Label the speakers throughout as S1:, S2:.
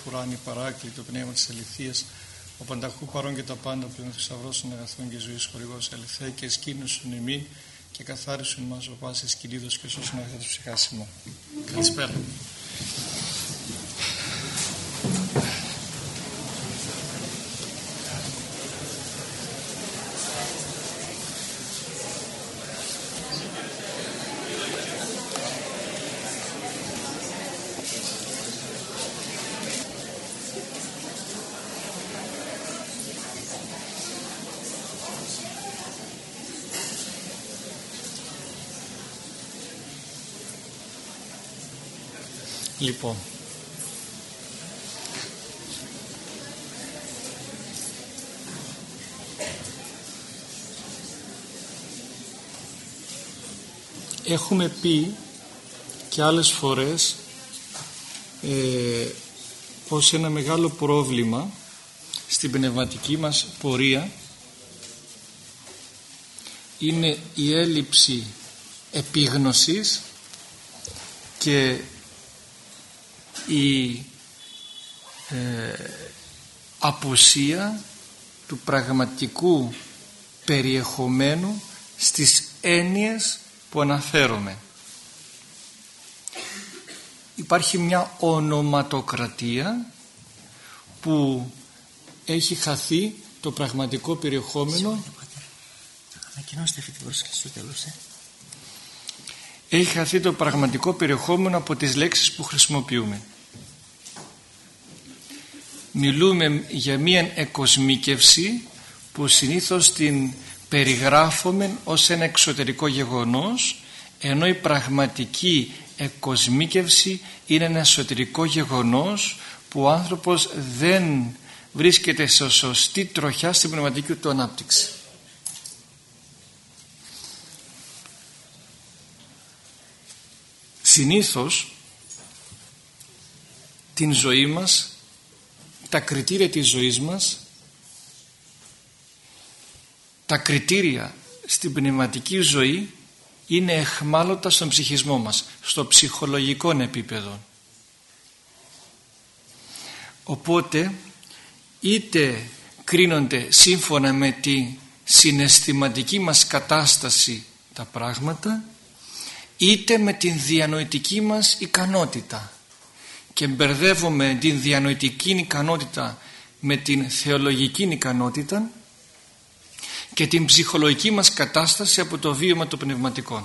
S1: φουράνη, παράκλητο, πνεύμα της αληθείας, ο πανταχού παρών και τα πάντα, πλέον θησαυρός των αγαθών και ζωής χορηγός αληθέ, και εσκήνωσον εμήν και καθάρισον μας ο πάσης κυλίδος και σώσον αγαθά της ψυχάς ημών. Καλησπέρα. Λοιπόν, έχουμε πει και άλλες φορές πως ένα μεγάλο πρόβλημα στην πνευματική μας πορεία είναι η έλλειψη επίγνωσης και η απουσία του πραγματικού περιεχομένου στις έννοιες που αναφέρομαι. Υπάρχει μια ονοματοκρατία που έχει χαθεί το πραγματικό περιεχόμενο.
S2: Ανακοινώστε αυτή την πρόσκληση στο τέλος.
S1: Έχει χαθεί το πραγματικό περιεχόμενο από τις λέξεις που χρησιμοποιούμε. Μιλούμε για μία εκοσμίκευση που συνήθως την περιγράφουμε ως ένα εξωτερικό γεγονός, ενώ η πραγματική εκοσμίκευση είναι ένα εσωτερικό γεγονός που ο άνθρωπος δεν βρίσκεται σε σωστή τροχιά στην πνευματική του ανάπτυξη. Συνήθως την ζωή μας, τα κριτήρια της ζωής μας, τα κριτήρια στην πνευματική ζωή είναι αιχμάλωτα στον ψυχισμό μας, στο ψυχολογικό επίπεδο. Οπότε είτε κρίνονται σύμφωνα με τη συναισθηματική μας κατάσταση τα πράγματα, είτε με την διανοητική μας ικανότητα, και μπερδεύουμε την διανοητική ικανότητα με την θεολογική ικανότητα και την ψυχολογική μας κατάσταση από το βίωμα των πνευματικών.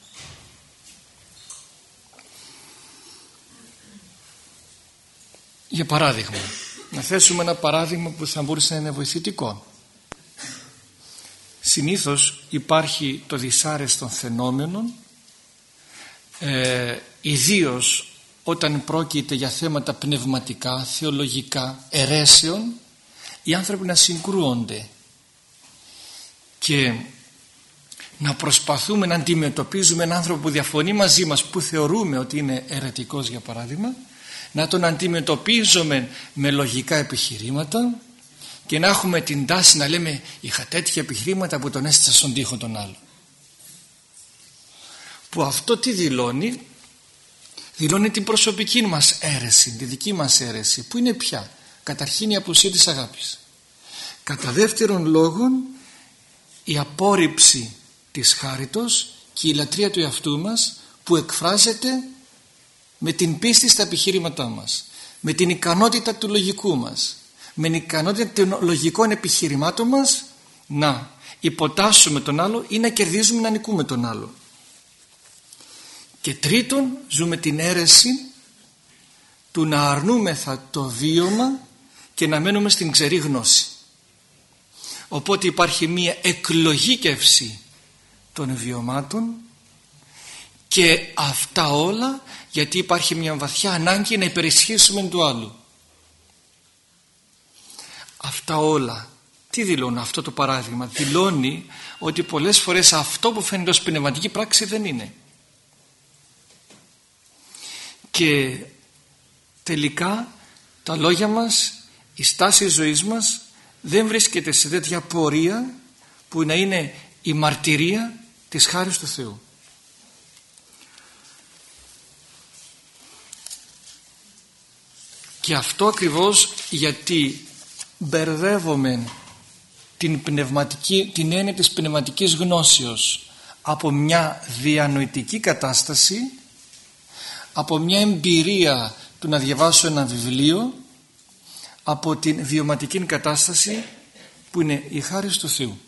S1: Για παράδειγμα, να θέσουμε ένα παράδειγμα που θα μπορούσε να είναι βοηθητικό. Συνήθως υπάρχει το δυσάρεστο φαινόμενο, ιδίως όταν πρόκειται για θέματα πνευματικά, θεολογικά, αιρέσεων, οι άνθρωποι να συγκρούονται και να προσπαθούμε να αντιμετωπίζουμε έναν άνθρωπο που διαφωνεί μαζί μας, που θεωρούμε ότι είναι αιρετικός για παράδειγμα, να τον αντιμετωπίζουμε με λογικά επιχειρήματα και να έχουμε την τάση να λέμε είχα τέτοια επιχειρήματα που τον έστησα στον τοίχο τον άλλο. Που αυτό τι δηλώνει? Δηλώνει την προσωπική μας αίρεση, τη δική μας αίρεση, που είναι πια καταρχήν η απουσία της αγάπης. Κατά δεύτερον λόγον η απόρριψη της χάριτος και η λατρεία του εαυτού μας, που εκφράζεται με την πίστη στα επιχειρήματά μας, με την ικανότητα του λογικού μας, με την ικανότητα των λογικών επιχειρημάτων μας να υποτάσσουμε τον άλλο ή να κερδίζουμε, να νικούμε τον άλλο. Και τρίτον, ζούμε την αίρεση του να αρνούμεθα το βίωμα και να μένουμε στην ξερή γνώση. Οπότε υπάρχει μία εκλογήκευση των βιωμάτων, και αυτά όλα γιατί υπάρχει μια βαθιά ανάγκη να υπερισχύσουμε του άλλου. Αυτά όλα τι δηλώνουν? Αυτό το παράδειγμα δηλώνει ότι πολλές φορές αυτό που φαίνεται ως πνευματική πράξη δεν είναι. Και τελικά τα λόγια μας, η στάση ζωής μας δεν βρίσκεται σε τέτοια πορεία που να είναι η μαρτυρία της χάρης του Θεού. Και αυτό ακριβώς γιατί μπερδεύουμε την έννοια της πνευματικής γνώσεως από μια διανοητική κατάσταση, από μια εμπειρία του να διαβάσω ένα βιβλίο, από την βιωματική κατάσταση που είναι η χάρις του Θεού.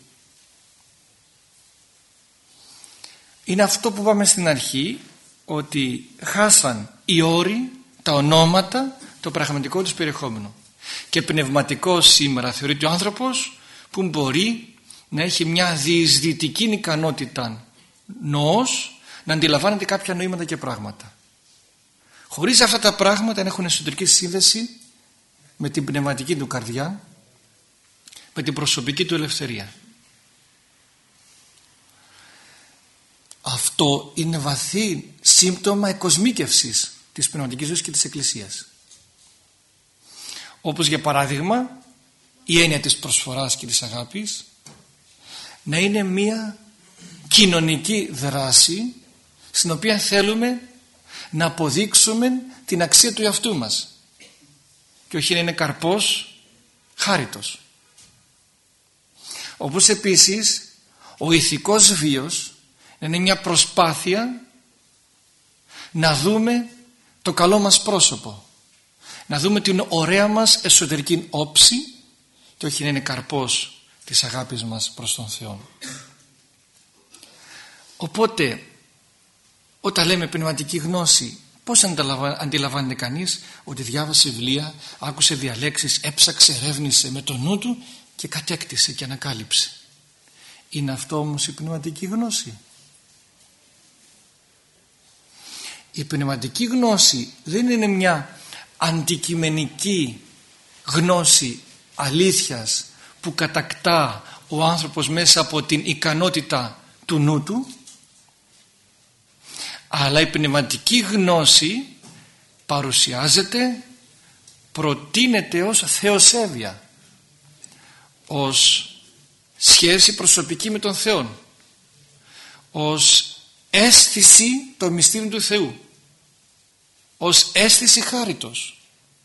S1: Είναι αυτό που είπαμε στην αρχή, ότι χάσαν οι όροι, τα ονόματα, το πραγματικό τους περιεχόμενο. Και πνευματικό σήμερα θεωρείται ο άνθρωπος που μπορεί να έχει μια διεισδυτική ικανότητα νοός, να αντιλαμβάνεται κάποια νοήματα και πράγματα. Χωρίς αυτά τα πράγματα να έχουν εσωτερική σύνδεση με την πνευματική του καρδιά, με την προσωπική του ελευθερία. Αυτό είναι βαθύ σύμπτωμα εκοσμίκευσης της πνευματικής ζωής και της Εκκλησίας. Όπως για παράδειγμα η έννοια της προσφοράς και της αγάπης να είναι μια κοινωνική δράση στην οποία θέλουμε να αποδείξουμε την αξία του εαυτού μας και όχι να είναι καρπός χάριτος. Όπως επίσης ο ηθικός βίος να είναι μια προσπάθεια να δούμε το καλό μας πρόσωπο, να δούμε την ωραία μας εσωτερική όψη και όχι να είναι καρπός της αγάπης μας προς τον Θεό. Οπότε όταν λέμε πνευματική γνώση, πώς αντιλαμβάνεται κανείς? Ότι διάβασε βιβλία, άκουσε διαλέξεις, έψαξε, ερεύνησε με το νου του και κατέκτησε και ανακάλυψε. Είναι αυτό όμως η πνευματική γνώση? Η πνευματική γνώση δεν είναι μια αντικειμενική γνώση αλήθειας που κατακτά ο άνθρωπος μέσα από την ικανότητα του νου του, αλλά η πνευματική γνώση παρουσιάζεται, προτείνεται ως θεοσέβεια, ως σχέση προσωπική με τον Θεό, ως αίσθηση των μυστήριων του Θεού, ως αίσθηση χάριτος.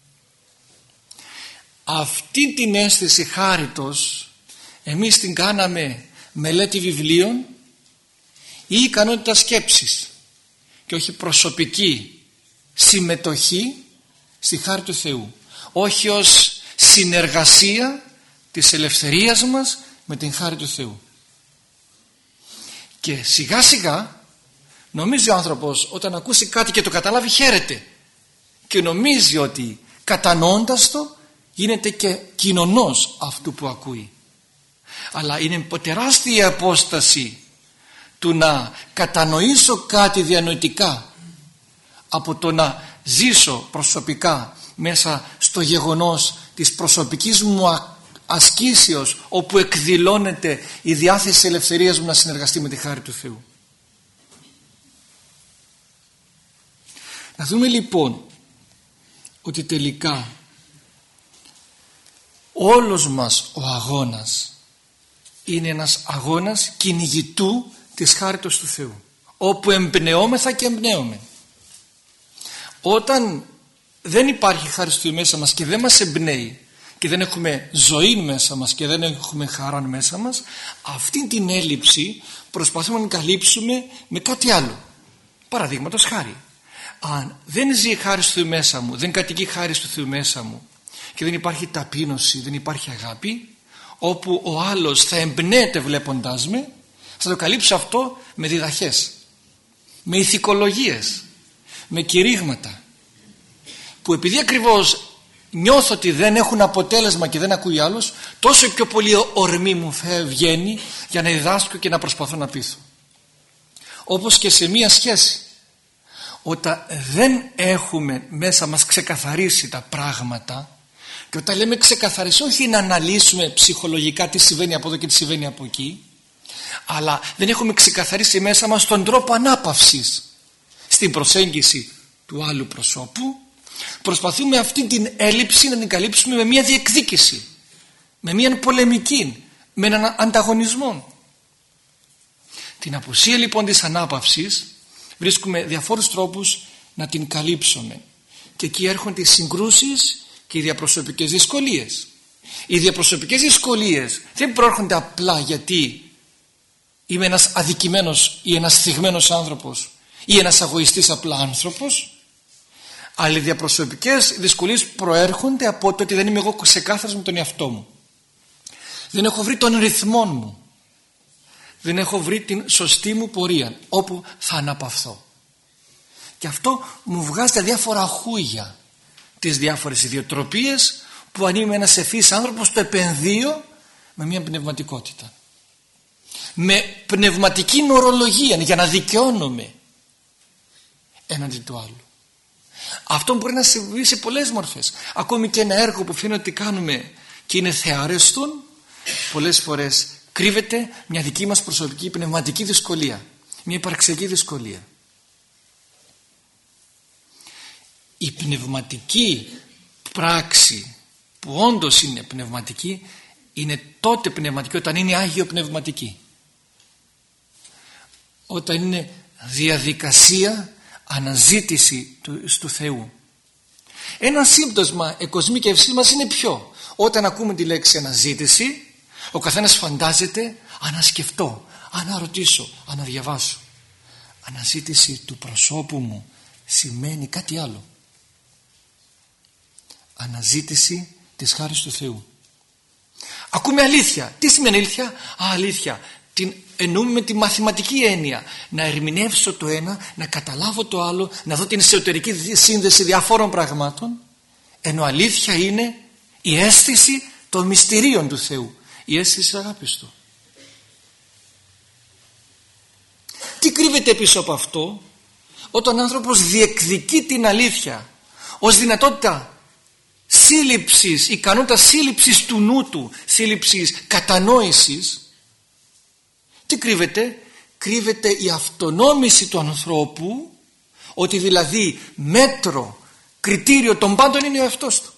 S1: Αυτή την αίσθηση χάριτος εμείς την κάναμε μελέτη βιβλίων ή ικανότητα σκέψης και όχι προσωπική συμμετοχή στη χάρη του Θεού, όχι ως συνεργασία της ελευθερίας μας με την χάρη του Θεού. Και σιγά σιγά νομίζει ο άνθρωπος όταν ακούσει κάτι και το καταλάβει χαίρεται και νομίζει ότι κατανοώντας το γίνεται και κοινωνός αυτού που ακούει. Αλλά είναι τεράστια απόσταση του να κατανοήσω κάτι διανοητικά από το να ζήσω προσωπικά μέσα στο γεγονός της προσωπικής μου ασκήσεως, όπου εκδηλώνεται η διάθεση της ελευθερίας μου να συνεργαστεί με τη χάρη του Θεού. Να δούμε λοιπόν ότι τελικά όλος μας ο αγώνας είναι ένας αγώνας κυνηγητού της χάριτος του Θεού, όπου εμπνεώμεθα και εμπνέομαι. Όταν δεν υπάρχει χάρη του Θεού μέσα μας και δεν μας εμπνέει και δεν έχουμε ζωή μέσα μας και δεν έχουμε χαρά μέσα μας, αυτή την έλλειψη προσπαθούμε να καλύψουμε με κάτι άλλο. Παραδείγματος χάρη, αν δεν ζει η χάρη του Θεού μέσα μου, δεν κατοικεί χάρη του Θεού μέσα μου και δεν υπάρχει ταπείνωση, δεν υπάρχει αγάπη, όπου ο άλλος θα εμπνέεται βλέποντάς με, θα το καλύψω αυτό με διδαχές, με ηθικολογίες, με κηρύγματα, που επειδή ακριβώς νιώθω ότι δεν έχουν αποτέλεσμα και δεν ακούει άλλος, τόσο πιο πολύ ορμή μου βγαίνει για να διδάσκω και να προσπαθώ να πείθω. Όπως και σε μία σχέση, όταν δεν έχουμε μέσα μας ξεκαθαρίσει τα πράγματα, και όταν λέμε ξεκαθαρίσει, όχι να αναλύσουμε ψυχολογικά τι συμβαίνει από εδώ και τι συμβαίνει από εκεί, αλλά δεν έχουμε ξεκαθαρίσει μέσα μας τον τρόπο ανάπαυσης στην προσέγγιση του άλλου προσώπου, προσπαθούμε αυτή την έλλειψη να την καλύψουμε με μια διεκδίκηση, με μια πολεμική, με έναν ανταγωνισμό. Την απουσία λοιπόν της ανάπαυσης βρίσκουμε διαφόρους τρόπους να την καλύψουμε. και εκεί έρχονται οι συγκρούσεις και οι διαπροσωπικές δυσκολίες. Οι διαπροσωπικές δυσκολίες δεν προέρχονται απλά γιατί είμαι ένας αδικημένος ή ένας θυγμένος άνθρωπος ή ένας αγωιστής απλά άνθρωπος, αλλά οι διαπροσωπικές δυσκολίες προέρχονται από το ότι δεν είμαι εγώ ξεκάθαρος με τον εαυτό μου. Δεν έχω βρει τον ρυθμό μου. Δεν έχω βρει την σωστή μου πορεία όπου θα αναπαυθώ. Και αυτό μου βγάζει τα διάφορα χούγια, τις διάφορες ιδιοτροπίες που αν είμαι ένας ευφύης άνθρωπος το επενδύω με μια πνευματικότητα. Με πνευματική νορολογία για να δικαιώνομαι έναντι του άλλου. Αυτό μπορεί να συμβεί σε πολλές μορφές. Ακόμη και ένα έργο που φαίνεται ότι κάνουμε και είναι θεάρεστον, πολλές φορές κρύβεται μια δική μας προσωπική πνευματική δυσκολία, μια υπαρξιακή δυσκολία. Η πνευματική πράξη που όντως είναι πνευματική είναι τότε πνευματική όταν είναι άγιο πνευματική, όταν είναι διαδικασία αναζήτηση του Θεού. Ένα σύμπτωσμα εκοσμίκευσής μας είναι ποιο? Όταν ακούμε τη λέξη αναζήτηση, ο καθένας φαντάζεται ανασκεφτώ, αναρωτήσω, αναδιαβάσω. Αναζήτηση του προσώπου μου σημαίνει κάτι άλλο. Αναζήτηση της χάρης του Θεού. Ακούμε αλήθεια. Τι σημαίνει αλήθεια? Αλήθεια. Την εννοούμε με τη μαθηματική έννοια. Να ερμηνεύσω το ένα, να καταλάβω το άλλο, να δω την εσωτερική σύνδεση διαφόρων πραγμάτων. Ενώ αλήθεια είναι η αίσθηση των μυστηρίων του Θεού, η αίσθηση της αγάπης Του. Τι κρύβεται πίσω από αυτό? Όταν ο άνθρωπος διεκδικεί την αλήθεια ως δυνατότητα σύλληψης, ικανότητα σύλληψης του νου του, σύλληψης κατανόησης, τι κρύβεται? Κρύβεται η αυτονόμηση του ανθρώπου, ότι δηλαδή μέτρο, κριτήριο των πάντων είναι ο εαυτός του.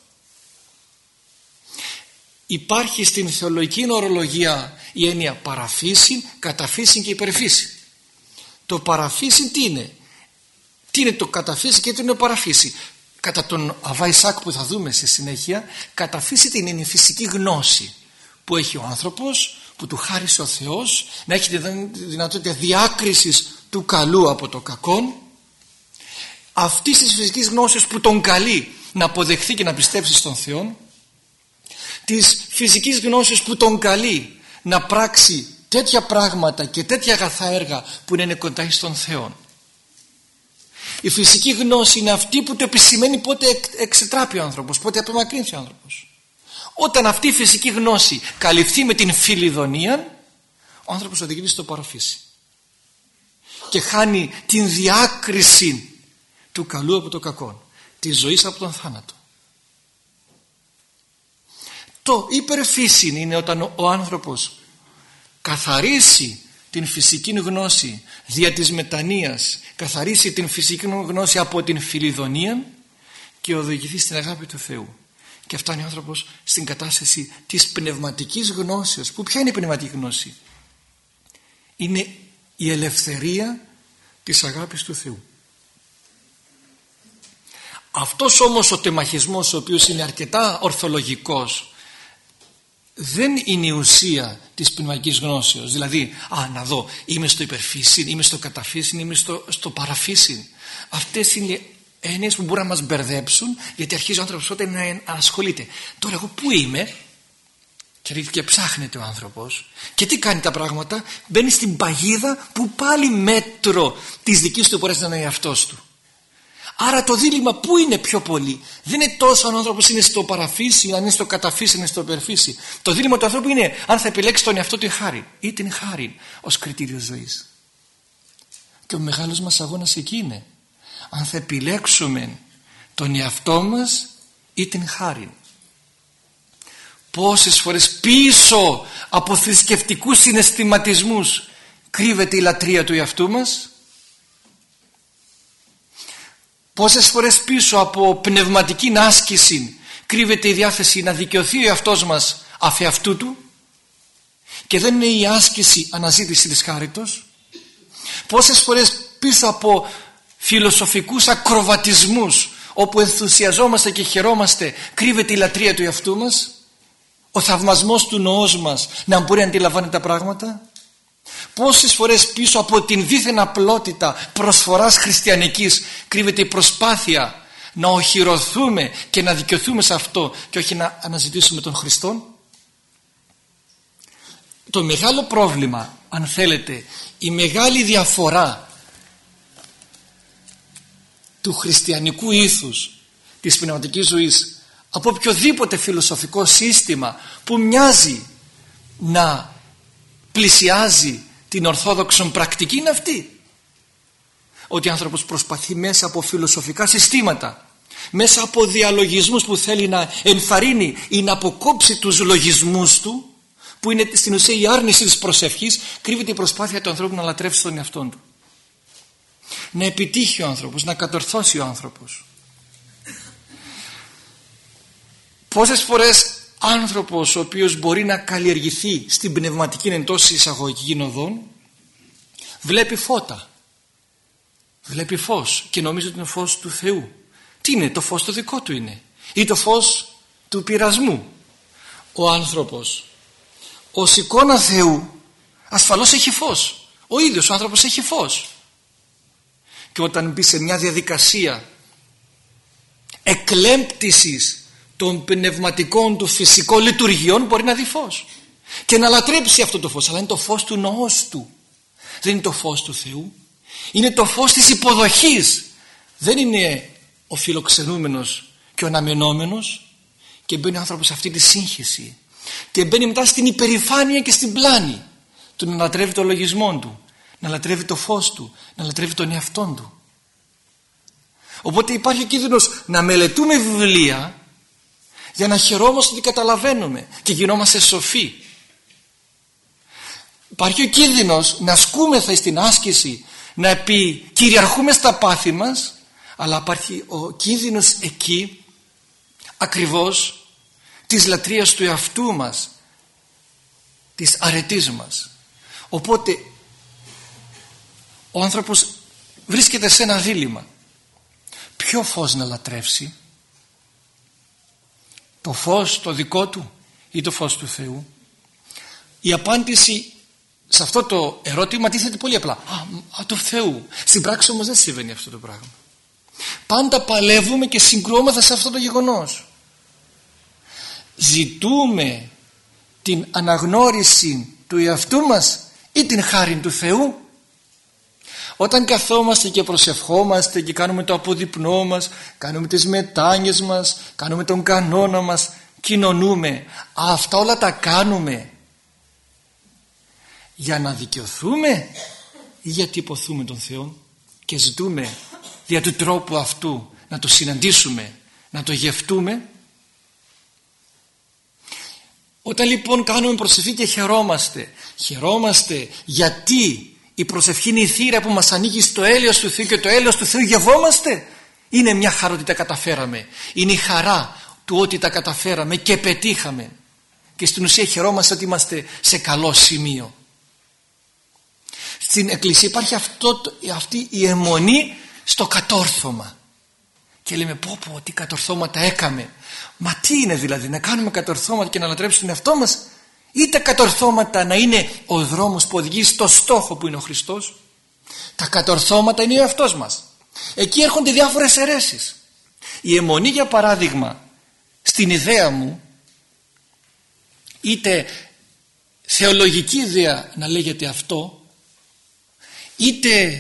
S1: Υπάρχει στην θεολογική ορολογία η έννοια παραφύση, καταφύση και υπερφύση. Το παραφύση τι είναι? Τι είναι το καταφύση και τι είναι το παραφύση? Κατά τον Αβά Ισάκ που θα δούμε στη συνέχεια, καταφύση τι είναι? Η φυσική γνώση που έχει ο άνθρωπος, που του χάρισε ο Θεός, να έχει τη δυνατότητα διάκρισης του καλού από το κακό, αυτής της φυσικής γνώσης που τον καλεί να αποδεχθεί και να πιστέψει στον Θεό, της φυσικής γνώσης που τον καλεί να πράξει τέτοια πράγματα και τέτοια αγαθά έργα που είναι κοντά στον Θεό. Η φυσική γνώση είναι αυτή που το επισημαίνει πότε εξετράπει ο άνθρωπος, πότε απομακρύνει ο άνθρωπος. Όταν αυτή η φυσική γνώση καλυφθεί με την φιλιδονία, ο άνθρωπος οδηγείται στο παραφύση και χάνει την διάκριση του καλού από το κακό, της ζωής από τον θάνατο. Το υπερφύση είναι όταν ο άνθρωπος καθαρίσει την φυσική γνώση δια της μετανοίας, καθαρίσει την φυσική γνώση από την φιλιδονία και οδηγηθεί στην αγάπη του Θεού. Και φτάνει ο άνθρωπος στην κατάσταση της πνευματικής γνώσεως. Που ποια είναι η πνευματική γνώση? Είναι η ελευθερία της αγάπης του Θεού. Αυτός όμως ο τεμαχισμός, ο οποίος είναι αρκετά ορθολογικός, δεν είναι η ουσία της πνευματικής γνώσεως. Δηλαδή, να δω, είμαι στο υπερφύσιν, είμαι στο καταφύσιν, είμαι στο παραφύσιν. Αυτές είναι έννοιες που μπορούν να μας μπερδέψουν, γιατί αρχίζει ο άνθρωπος τότε να ασχολείται. Τώρα εγώ πού είμαι? Και ψάχνεται ο άνθρωπος. Και τι κάνει τα πράγματα? Μπαίνει στην παγίδα που πάλι μέτρο της δικής του πορείας να είναι εαυτός του. Άρα το δίλημμα πού είναι πιο πολύ? Δεν είναι τόσο αν ο άνθρωπος είναι στο παραφύσι, αν είναι στο καταφύσι, είναι στο υπερφύσι. Το δίλημμα του ανθρώπου είναι αν θα επιλέξει τον εαυτό του χάρη ή την χάρη ως κριτήριο ζωής. Και ο μεγάλος μας αγώνας εκεί είναι αν θα επιλέξουμε τον εαυτό μας ή την χάρη. Πόσες φορές πίσω από θρησκευτικούς συναισθηματισμούς κρύβεται η λατρεία του εαυτού μας? Πόσες φορές πίσω από πνευματική άσκηση κρύβεται η διάθεση να δικαιωθεί ο εαυτός μας αφ' εαυτού του και δεν είναι η άσκηση αναζήτηση της χάριτος? Πόσες φορές πίσω από φιλοσοφικούς ακροβατισμούς όπου ενθουσιαζόμαστε και χαιρόμαστε, κρύβεται η λατρεία του εαυτού μας, ο θαυμασμός του νοός μας να μπορεί να αντιλαμβάνει τα πράγματα? Πόσες φορές πίσω από την δίθεν απλότητα προσφοράς χριστιανικής κρύβεται η προσπάθεια να οχυρωθούμε και να δικαιωθούμε σε αυτό και όχι να αναζητήσουμε τον Χριστό? Το μεγάλο πρόβλημα, αν θέλετε, η μεγάλη διαφορά του χριστιανικού ήθους, της πνευματικής ζωής από οποιοδήποτε φιλοσοφικό σύστημα που μοιάζει να πλησιάζει την ορθόδοξον πρακτική, είναι αυτή. Ότι ο άνθρωπος προσπαθεί μέσα από φιλοσοφικά συστήματα, μέσα από διαλογισμούς που θέλει να ενθαρρύνει ή να αποκόψει τους λογισμούς του, που είναι στην ουσία η άρνηση της προσευχής, κρύβεται η προσπάθεια του ανθρώπου να λατρεύσει τον εαυτόν του. Να επιτύχει ο άνθρωπος, να κατορθώσει ο άνθρωπος. Πόσες φορές άνθρωπος ο οποίος μπορεί να καλλιεργηθεί στην πνευματική εντός εισαγωγικών οδών βλέπει φώτα, βλέπει φως και νομίζει ότι είναι φως του Θεού. Τι είναι? Το φως το δικό του είναι, ή το φως του πειρασμού. Ο άνθρωπος ως εικόνα Θεού ασφαλώς έχει φως. Ο ίδιος ο άνθρωπος έχει φως. Και όταν μπει σε μια διαδικασία εκλέμπτησης των πνευματικών του φυσικών λειτουργιών, μπορεί να δει φως και να λατρέψει αυτό το φως, αλλά είναι το φως του νοός του, δεν είναι το φως του Θεού. Είναι το φως της υποδοχής, δεν είναι ο φιλοξενούμενος και ο αναμενόμενος. Και μπαίνει ο άνθρωπος σε αυτή τη σύγχυση και μπαίνει μετά στην υπερηφάνεια και στην πλάνη του να λατρεύει το λογισμό του, να λατρεύει το φως του, να λατρεύει τον εαυτόν του. Οπότε υπάρχει ο κίνδυνος να μελετούμε βιβλία για να χαιρόμαστε ότι καταλαβαίνουμε και γινόμαστε σοφοί. Υπάρχει ο κίνδυνος να ασκούμεθα στην άσκηση, να επικυριαρχούμε στα πάθη μας, αλλά υπάρχει ο κίνδυνος εκεί ακριβώς της λατρείας του εαυτού μας, της αρετής μας. Οπότε ο άνθρωπος βρίσκεται σε ένα δίλημμα. Ποιο φως να λατρεύσει? Το φως το δικό του ή το φως του Θεού? Η απάντηση σε αυτό το ερώτημα τίθεται πολύ απλά. Του Θεού. Στην πράξη όμως δεν συμβαίνει αυτό το πράγμα. Πάντα παλεύουμε και συγκρουόμαστε σε αυτό το γεγονός. Ζητούμε την αναγνώριση του εαυτού μας ή την χάριν του Θεού? Όταν καθόμαστε και προσευχόμαστε και κάνουμε το αποδειπνό μας, κάνουμε τις μετάνοιες μας, κάνουμε τον κανόνα μας, κοινωνούμε, αυτά όλα τα κάνουμε για να δικαιωθούμε ή γιατί υποθούμε τον Θεό και ζητούμε δια του τρόπου αυτού να το συναντήσουμε, να το γευτούμε? Όταν λοιπόν κάνουμε προσευχή και χαιρόμαστε γιατί η προσευχή είναι η θύρα που μας ανοίγει στο έλεος του Θεού και το έλεος του Θεού γευόμαστε? Είναι μια χαρά ότι τα καταφέραμε, είναι η χαρά του ότι τα καταφέραμε και πετύχαμε και στην ουσία χαιρόμαστε ότι είμαστε σε καλό σημείο. Στην Εκκλησία υπάρχει αυτή η αιμονή στο κατόρθωμα και λέμε πω τι κατορθώματα έκαμε. Μα τι είναι δηλαδή να κάνουμε κατορθώματα και να λατρέψουμε τον εαυτό μας, ή τα κατορθώματα να είναι ο δρόμος που οδηγεί στο στόχο που είναι ο Χριστός? Τα κατορθώματα είναι ο εαυτός μας. Εκεί έρχονται διάφορες αιρέσεις. Η αιμονή, για παράδειγμα, στην ιδέα μου, είτε θεολογική ιδέα να λέγεται αυτό, είτε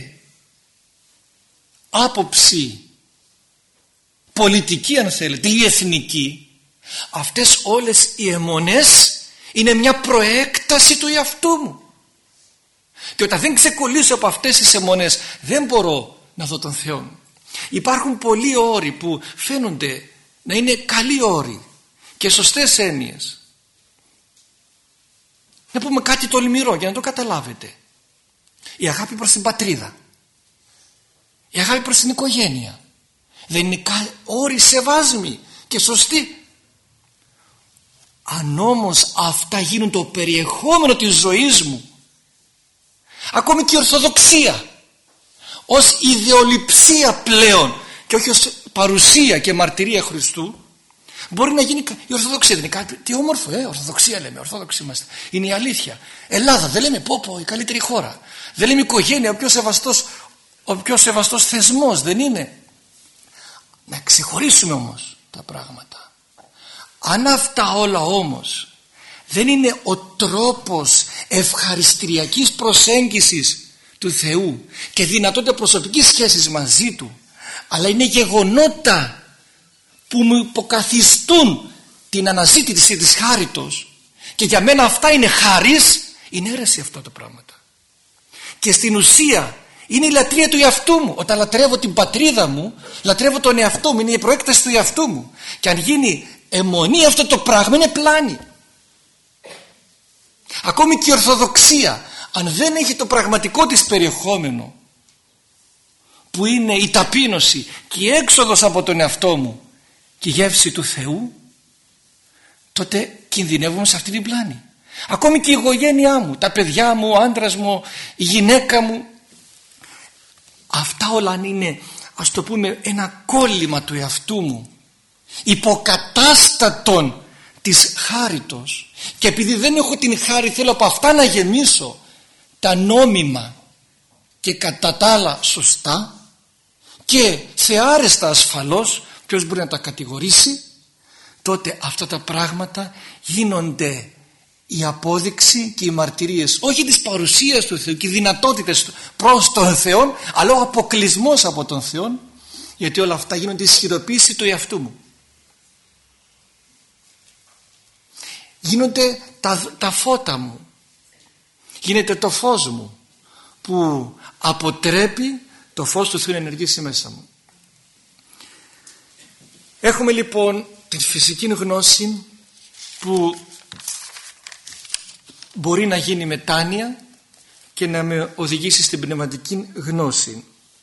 S1: άποψη πολιτική αν θέλετε ή εθνική, αυτές όλες οι αιμονές είναι μια προέκταση του εαυτού μου. Και όταν δεν ξεκολλήσω από αυτές τις αιμονές δεν μπορώ να δω τον Θεό. Υπάρχουν πολλοί όροι που φαίνονται να είναι καλοί όροι και σωστές έννοιες. Να πούμε κάτι τολμηρό για να το καταλάβετε. Η αγάπη προς την πατρίδα, η αγάπη προς την οικογένεια, δεν είναι όροι σεβάσμοι και σωστοί? Αν όμως αυτά γίνουν το περιεχόμενο της ζωής μου, ακόμη και η Ορθοδοξία ως ιδεολειψία πλέον και όχι ως παρουσία και μαρτυρία Χριστού, μπορεί να γίνει η Ορθοδοξία. Δεν είναι κάτι, τι όμορφο, Ορθοδοξία λέμε, Ορθόδοξοι είμαστε. Είναι η αλήθεια. Ελλάδα, δεν λέμε πω, η καλύτερη χώρα. Δεν λέμε οικογένεια, ο πιο σεβαστός θεσμός, δεν είναι. Να ξεχωρίσουμε όμως τα πράγματα. Αν αυτά όλα όμως δεν είναι ο τρόπος ευχαριστηριακής προσέγγισης του Θεού και δυνατότητα προσωπικής σχέσης μαζί Του, αλλά είναι γεγονότα που μου υποκαθιστούν την αναζήτηση της χάριτος, και για μένα αυτά είναι χάρις, είναι αίρεση αυτά τα πράγματα. Και στην ουσία είναι η λατρεία του εαυτού μου. Όταν λατρεύω την πατρίδα μου, λατρεύω τον εαυτό μου, είναι η προέκταση του εαυτού μου. Και αν γίνει αιμονή αυτό το πράγμα, είναι πλάνη. Ακόμη και η Ορθοδοξία, αν δεν έχει το πραγματικό της περιεχόμενο, που είναι η ταπείνωση και η έξοδος από τον εαυτό μου και η γεύση του Θεού, τότε κινδυνεύουμε σε αυτή την πλάνη. Ακόμη και η οικογένειά μου, τα παιδιά μου, ο άντρας μου, η γυναίκα μου, αυτά όλα αν είναι, ας το πούμε, ένα κόλλημα του εαυτού μου, υποκατάστατον της χάριτος, και επειδή δεν έχω την χάρη θέλω από αυτά να γεμίσω τα νόμιμα και κατά τα άλλα σωστά και θεάρεστα ασφαλώς, ποιος μπορεί να τα κατηγορήσει, τότε αυτά τα πράγματα γίνονται η απόδειξη και οι μαρτυρίες όχι της παρουσίας του Θεού και οι δυνατότητες προς τον Θεό, αλλά ο αποκλεισμός από τον Θεό, γιατί όλα αυτά γίνονται ισχυροποίηση του εαυτού μου. Γίνονται τα φώτα μου, γίνεται το φως μου που αποτρέπει το φως του Θεού να ενεργήσει μέσα μου. Έχουμε λοιπόν την φυσική γνώση που μπορεί να γίνει μετάνοια και να με οδηγήσει στην πνευματική γνώση.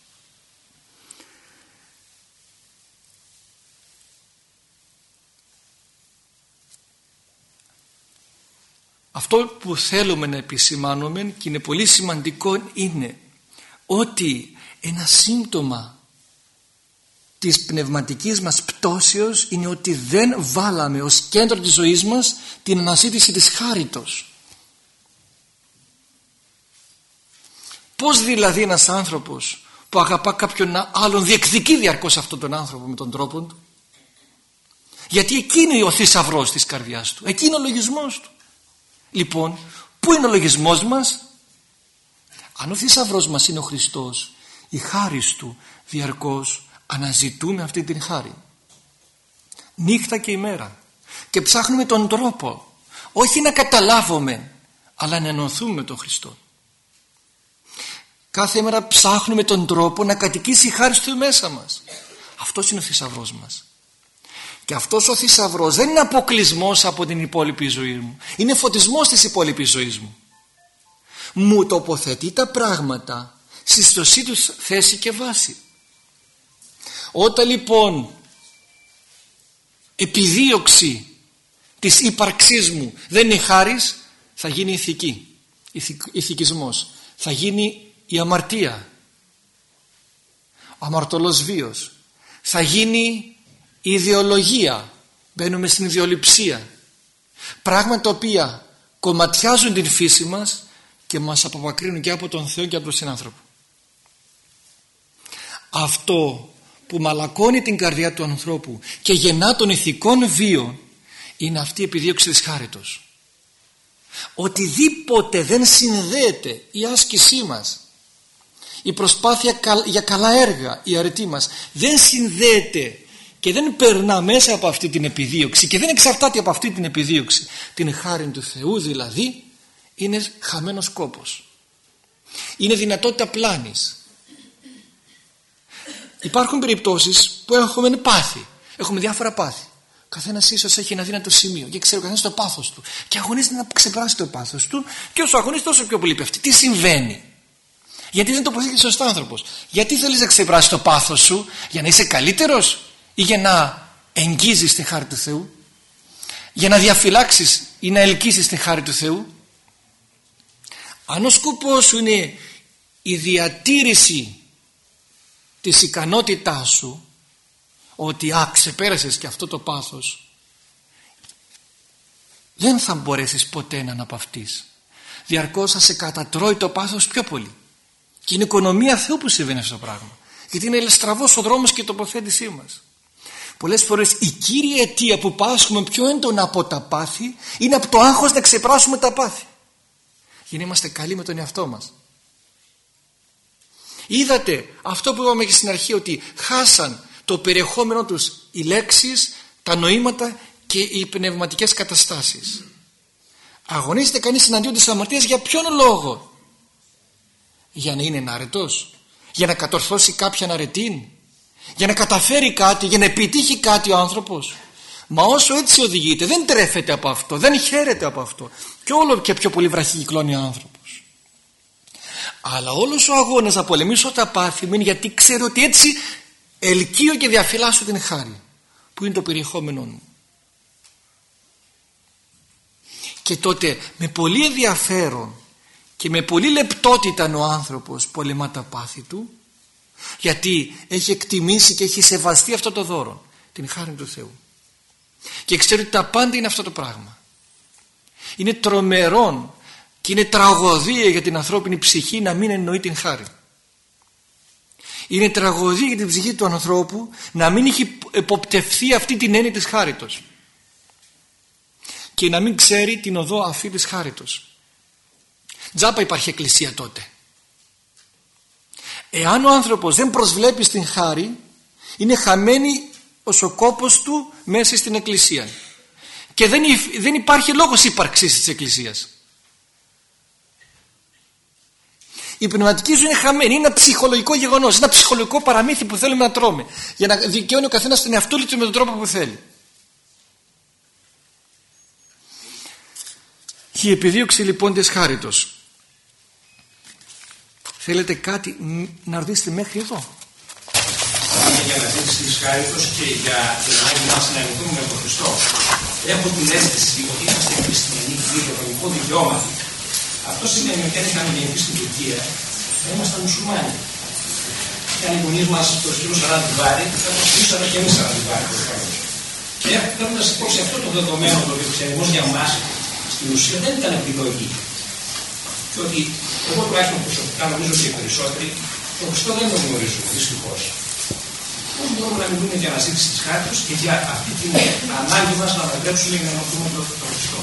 S1: Αυτό που θέλουμε να επισημάνουμε και είναι πολύ σημαντικό είναι ότι ένα σύμπτωμα της πνευματικής μας πτώσεως είναι ότι δεν βάλαμε ως κέντρο της ζωής μας την αναζήτηση της χάριτος. Πώς δηλαδή ένας άνθρωπος που αγαπά κάποιον άλλον διεκδικεί διαρκώς αυτόν τον άνθρωπο με τον τρόπο του? Γιατί εκείνο είναι ο θησαυρός της καρδιάς του, εκείνο είναι ο λογισμός του. Λοιπόν, πού είναι ο λογισμός μας? Αν ο θησαυρός μας είναι ο Χριστός, η χάρις του, διαρκώς αναζητούμε αυτή την χάρη νύχτα και ημέρα και ψάχνουμε τον τρόπο όχι να καταλάβουμε αλλά να ενωθούμε με τον Χριστό. Κάθε μέρα ψάχνουμε τον τρόπο να κατοικήσει η χάρις του μέσα μας. Αυτός είναι ο θησαυρός μας. Και αυτός ο θησαυρός δεν είναι αποκλεισμός από την υπόλοιπη ζωή μου, είναι φωτισμός της υπόλοιπης ζωής μου. Μου τοποθετεί τα πράγματα στη σωστή τους θέση και βάση. Όταν λοιπόν επιδίωξη της ύπαρξής μου δεν είναι χάρις, θα γίνει ηθική, ηθικισμός, θα γίνει η αμαρτία, ο αμαρτωλός βίος, θα γίνει η ιδεολογία, μπαίνουμε στην ιδεολειψία, πράγματα τα οποία κομματιάζουν την φύση μας και μας απομακρύνουν και από τον Θεό και από τον συνάνθρωπο. Αυτό που μαλακώνει την καρδιά του ανθρώπου και γεννά των ηθικών βίων είναι αυτή η επιδίωξη της χάριτος. Οτιδήποτε δεν συνδέεται η άσκησή μας, η προσπάθεια για καλά έργα, η αρετή μας δεν συνδέεται και δεν περνά μέσα από αυτή την επιδίωξη και δεν εξαρτάται από αυτή την επιδίωξη την χάρη του Θεού, δηλαδή είναι χαμένος κόπος, είναι δυνατότητα πλάνης. Υπάρχουν περιπτώσεις που έχουμε πάθη, έχουμε διάφορα πάθη. Καθένας ίσως έχει ένα δύνατο σημείο και ξέρει ο καθένας το πάθος του και αγωνίζεται να ξεπεράσει το πάθος του, και όσο αγωνίζεται τόσο πιο πολύ πέφτει. Τι συμβαίνει? Γιατί δεν τοποθετείται σωστά άνθρωπος? Γιατί θέλεις να ξεπεράσει το πάθος σου? Για να είσαι καλύτερος ή για να εγγίζεις την χάρη του Θεού? Για να διαφυλάξεις ή να ελκύσεις την χάρη του Θεού? Αν ο σκοπός σου είναι η διατήρηση της ικανότητάς σου, ότι ξεπέρασες και αυτό το πάθος, δεν θα μπορέσεις ποτέ να αναπαυτείς. Διαρκώς θα σε κατατρώει το πάθος πιο πολύ. Και είναι οικονομία Θεού που συμβαίνει αυτό το πράγμα, γιατί είναι στραβός ο δρόμος και η τοποθέτησή μας. Πολλές φορές η κύρια αιτία που πάσχουμε πιο έντονα από τα πάθη είναι από το άγχος να ξεπεράσουμε τα πάθη, για να είμαστε καλοί με τον εαυτό μας. Είδατε αυτό που είπαμε και στην αρχή, ότι χάσαν το περιεχόμενο τους οι λέξεις, τα νοήματα και οι πνευματικές καταστάσεις. Αγωνίζεται κανείς εναντίον της αμαρτίας για ποιον λόγο? Για να είναι αρετός, για να κατορθώσει κάποιαν αρετήν, για να καταφέρει κάτι, για να επιτύχει κάτι ο άνθρωπος. Μα όσο έτσι οδηγείται, δεν τρέφεται από αυτό, δεν χαίρεται από αυτό, και όλο και πιο πολύ βραχυκυκλώνει ο άνθρωπος. Αλλά όλος ο αγώνας να πολεμήσω τα πάθη μου είναι γιατί ξέρω ότι έτσι ελκύω και διαφυλάσσω την χάρη που είναι το περιεχόμενό μου. Και τότε με πολύ ενδιαφέρον και με πολύ λεπτότητα ο άνθρωπος πολεμά τα πάθη του, γιατί έχει εκτιμήσει και έχει σεβαστεί αυτό το δώρο, την χάρη του Θεού, και ξέρει ότι τα πάντα είναι αυτό το πράγμα. Είναι τρομερόν και είναι τραγωδία για την ανθρώπινη ψυχή να μην εννοεί την χάρη. Είναι τραγωδία για την ψυχή του ανθρώπου να μην έχει εποπτευθεί αυτή την έννοια της χάριτος και να μην ξέρει την οδό αυτή της χάριτος. Τζάπα υπάρχει εκκλησία τότε. Εάν ο άνθρωπος δεν προσβλέπει στην χάρη, είναι χαμένη ο κόπος του μέσα στην εκκλησία και δεν υπάρχει λόγος ύπαρξης της εκκλησίας. Η πνευματική ζωή είναι χαμένη, είναι ένα ψυχολογικό γεγονός, ένα ψυχολογικό παραμύθι που θέλουμε να τρώμε για να δικαιώνει ο καθένας τον εαυτό του με τον τρόπο που θέλει. Η επιδίωξη λοιπόν της χάριτος. Θέλετε κάτι να ρωτήσετε μέχρι εδώ?
S3: Για να ζήσει της χάριτος και για την ανάγκη μας να ενωθούμε με τον Χριστό. Έχω την αίσθηση ότι είμαστε χριστιανοί και το δικαιώμα. Αυτό σημαίνει ότι αν είχαμε γεννηθεί στην Τουρκία, θα ήμασταν μουσουλμάνοι. Και αν οι γονείς μας προσκυνούσαν ένα τυβάρι, θα προσκυνούσαμε και εμείς ένα τυβάρι. Και έχοντας υπόψη αυτό το δεδομένο, το χριστιανισμός για εμάς στην ουσία δεν ήταν επιλογή. Και ότι εγώ τουλάχιστον προσωπικά νομίζω ότι οι περισσότεροι τον Χριστό δεν τον γνωρίζουν, δυστυχώς. Πώς μπορούμε να μιλούμε για αναζήτηση της χάριτος και για αυτή την ανάγκη μας να ανατρέψουμε για να ενωθούμε με τον Χριστό?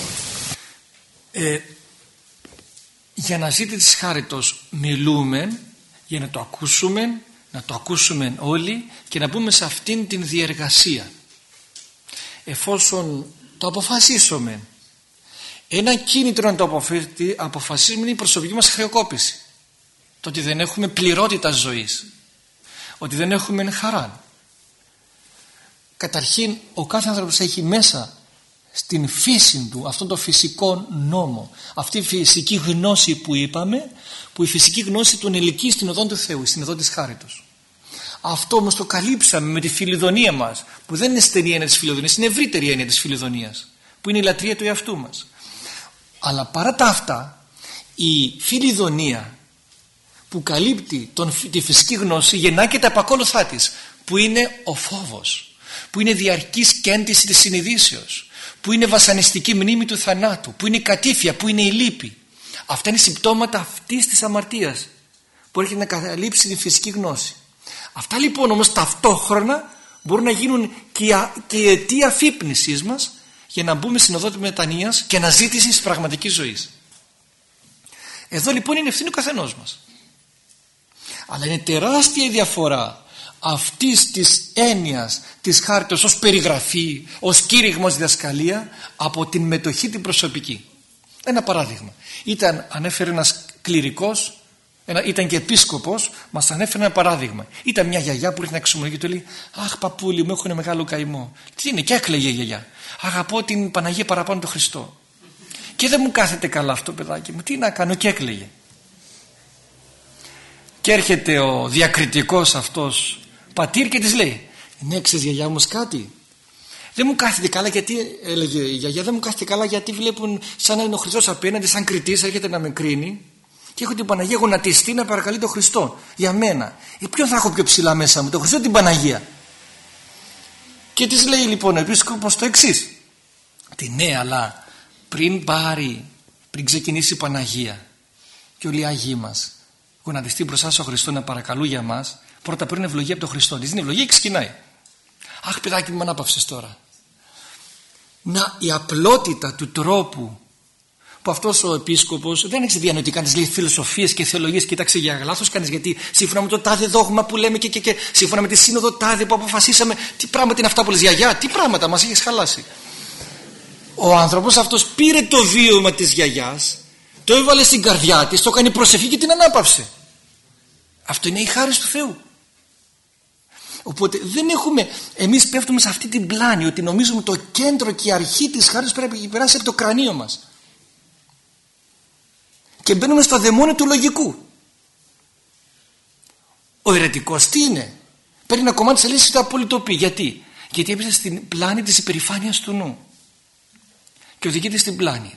S1: Για αναζήτηση της χάριτος μιλούμε για να το ακούσουμε, να το ακούσουμε όλοι και να μπούμε σε αυτήν την διεργασία. Εφόσον το αποφασίσουμε, ένα κίνητρο να το αποφασίσουμε είναι η προσωπική μας χρεοκόπηση. Το ότι δεν έχουμε πληρότητα ζωής, ότι δεν έχουμε χαρά. Καταρχήν ο κάθε άνθρωπος έχει μέσα στην φύση του αυτόν το φυσικό νόμο, αυτή η φυσική γνώση που είπαμε, που η φυσική γνώση τον ελκύει στην οδό του Θεού, στην οδό της χάριτος. Αυτό όμως το καλύψαμε με τη φιλιδονία μας, που δεν είναι στενή έννοια της φιλιδονίας, είναι ευρύτερη έννοια της φιλιδονίας, που είναι η λατρεία του εαυτού μας. Αλλά παρά τα αυτά, η φιλιδονία που καλύπτει τη φυσική γνώση γεννά και τα επακόλουθά της, που είναι ο φόβος, που είναι διαρκής κέντηση της συνειδήσεως, που είναι βασανιστική μνήμη του θανάτου, που είναι η κατήφια, που είναι η λύπη. Αυτά είναι συμπτώματα αυτής της αμαρτίας που έρχεται να καλύψει τη φυσική γνώση. Αυτά λοιπόν όμως ταυτόχρονα μπορούν να γίνουν και η αιτία αφύπνισης μας για να μπούμε στην οδό της μετανοίας και αναζήτησης της πραγματικής ζωής. Εδώ λοιπόν είναι ευθύνη ο καθενός μας. Αλλά είναι τεράστια η διαφορά αυτής της έννοιας της χάριτος ως περιγραφή, ως κήρυγμα, ως διδασκαλία από την μετοχή την προσωπική. Ένα παράδειγμα. Ανέφερε ένας κληρικός, ήταν και επίσκοπος, μας ανέφερε ένα παράδειγμα. Ήταν μια γιαγιά που ήρθε να εξομολογεί και του λέει: «Αχ, παππούλη μου, έχω ένα μεγάλο καημό». Τι είναι? Και έκλαιγε η γιαγιά. «Αγαπώ την Παναγία παραπάνω τον Χριστό. Και δεν μου κάθεται καλά αυτό, παιδάκι μου. Τι να κάνω?» Και έκλαιγε. Και έρχεται ο διακριτικός αυτός πατήρ και της λέει: «Ναι, ξέρεις γιαγιά όμως κάτι? Δεν μου κάθεται καλά γιατί», έλεγε η γιαγιά, «δεν μου κάθεται καλά γιατί βλέπουν σαν να είναι ο Χριστός απέναντι, σαν κριτής, έρχεται να με κρίνει και έχω την Παναγία γονατιστεί να παρακαλεί τον Χριστό για μένα. Ποιον θα έχω πιο ψηλά μέσα μου, τον Χριστό ή την Παναγία?» Και της λέει λοιπόν ο επίσκοπος το εξής: ναι, αλλά πριν ξεκινήσει η Παναγία και όλοι οι Άγιοι μας γονατιστεί μπροστά στον Χριστό να παρακαλούν για μας, πρώτα παίρνουν ευλογία από τον Χριστό. Της είναι ευλογία και ξεκινάει. Αχ, παιδάκι μου, με ανάπαυσες τώρα. Η απλότητα του τρόπου που αυτός ο επίσκοπος δεν έχει διανοητικά, της λέει φιλοσοφίες και θεολογίες. Κοίταξε, για λάθος κάνεις, γιατί σύμφωνα με το τάδε δόγμα που λέμε και σύμφωνα με τη σύνοδο τάδε που αποφασίσαμε, τι πράγματα είναι αυτά που λες, γιαγιά, τι πράγματα, μας έχεις χαλάσει. Ο άνθρωπος αυτός πήρε το βίωμα της γιαγιάς, το έβαλε στην καρδιά της, το έκανε προσευχή και την ανάπαυσε. Αυτό είναι η χάρις του Θεού. Οπότε δεν έχουμε, εμείς πέφτουμε σε αυτή την πλάνη ότι νομίζουμε το κέντρο και η αρχή της χάρις πρέπει να περάσει από το κρανίο μας. Και μπαίνουμε στο δαιμόνιο του λογικού. Ο αιρετικός τι είναι? Παίρνει ένα κομμάτι της αλήθειας και το απολυτοποιεί. Γιατί έπεσε στην πλάνη της υπερηφάνειας του νου και οδηγείται στην πλάνη.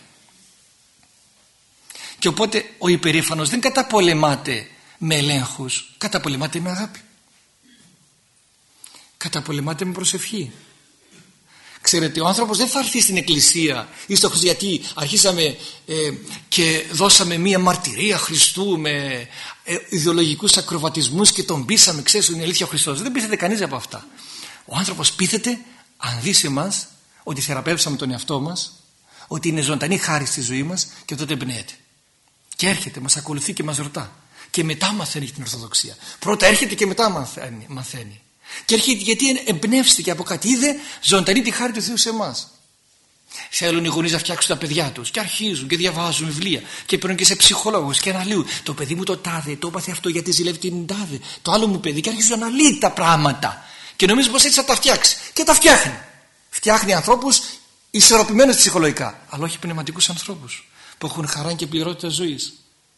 S1: Και οπότε ο υπερήφανος δεν καταπολεμάται με ελέγχους, καταπολεμάται με αγάπη, καταπολεμάται με προσευχή. Ξέρετε, ο άνθρωπος δεν θα έρθει στην εκκλησία ή στο Χριστό, γιατί αρχίσαμε και δώσαμε μία μαρτυρία Χριστού με ιδεολογικούς ακροβατισμούς και τον πείσαμε, ξέρεις, είναι αλήθεια ο Χριστός. Δεν πείθεται κανείς από αυτά. Ο άνθρωπος πείθεται αν δει σε εμάς ότι θεραπεύσαμε τον εαυτό μας, ότι είναι ζωντανή χάρη στη ζωή μας, και τότε εμπνέεται. Και έρχεται, μας ακολουθεί και μας ρωτά. Και μετά μαθαίνει την Ορθοδοξία. Πρώτα έρχεται και μετά μαθαίνει. Και έρχεται γιατί εμπνεύστηκε από κάτι, είδε ζωντανή τη χάρη του Θεού σε εμάς. Θέλουν οι γονείς να φτιάξουν τα παιδιά τους και αρχίζουν και διαβάζουν βιβλία και παίρνουν και σε ψυχολόγους και αναλύουν. Το παιδί μου το τάδε, το έπαθε αυτό γιατί ζηλεύει την τάδε. Το άλλο μου παιδί, και αρχίζουν να αναλύει τα πράγματα. Και νομίζει πως έτσι θα τα φτιάξει. Και τα φτιάχνει. Φτιάχνει ανθρώπους ισορροπημένους ψυχολογικά, αλλά όχι πνευματικούς ανθρώπους που έχουν χαρά και πληρότητα ζωής.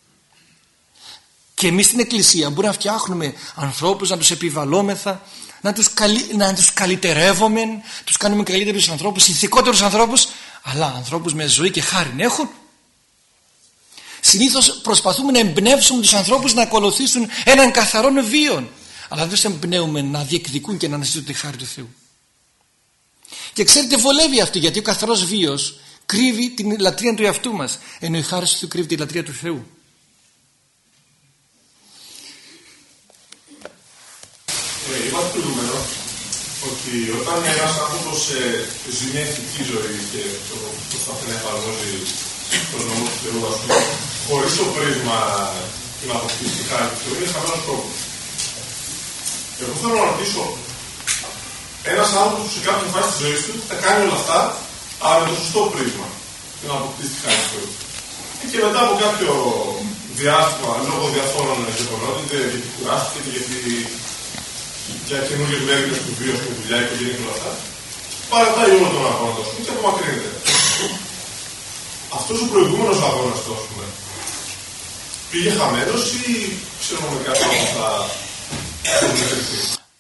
S1: Και εμείς στην Εκκλησία μπορούμε να φτιάχνουμε ανθρώπους, να τους επιβαλόμεθα, να τους καλυτερεύουμε, τους κάνουμε καλύτερους ανθρώπους, ηθικότερους ανθρώπους, αλλά ανθρώπους με ζωή και χάρη έχουν. Συνήθως προσπαθούμε να εμπνεύσουμε τους ανθρώπους να ακολουθήσουν έναν καθαρό βίο, αλλά δεν τους εμπνέουμε να διεκδικούν και να αναζητούν τη χάρη του Θεού. Και ξέρετε, βολεύει αυτό, γιατί ο καθαρός βίος κρύβει την λατρεία του εαυτού μας, ενώ η χάρη του Θεού κρύβει τη λατρεία του Θεού.
S4: Είπατε προηγούμενο ότι όταν ένας άνθρωπος ζει μια ηθική ζωή και προσπαθεί να εφαρμόζει τον νόμο του Θεού, ας πούμε, χωρίς το πρίσμα του να αποκτήσει τη χάρη του Θεού, είναι χαμένος τρόπος. Εγώ θέλω να ρωτήσω, ένας άνθρωπος που σε κάποια φάση της ζωής του θα κάνει όλα αυτά, αλλά με το σωστό πρίσμα του να αποκτήσει τη χάρη του Θεού. Και μετά από κάποιο διάστημα, λόγω διαφόρων γεγονότων, γιατί κουράστηκε, γιατί για καινούργιες μέρες του βίου, στη δουλειά, η οικογένεια και όλα αυτά, παρατάει όλο τον αγώνα του και απομακρύνεται. Αυτός ο προηγούμενος αγώνας του, ας πούμε, πήγε χαμένος ή ξέρουμε με κάποιον που θα του μετρηθεί?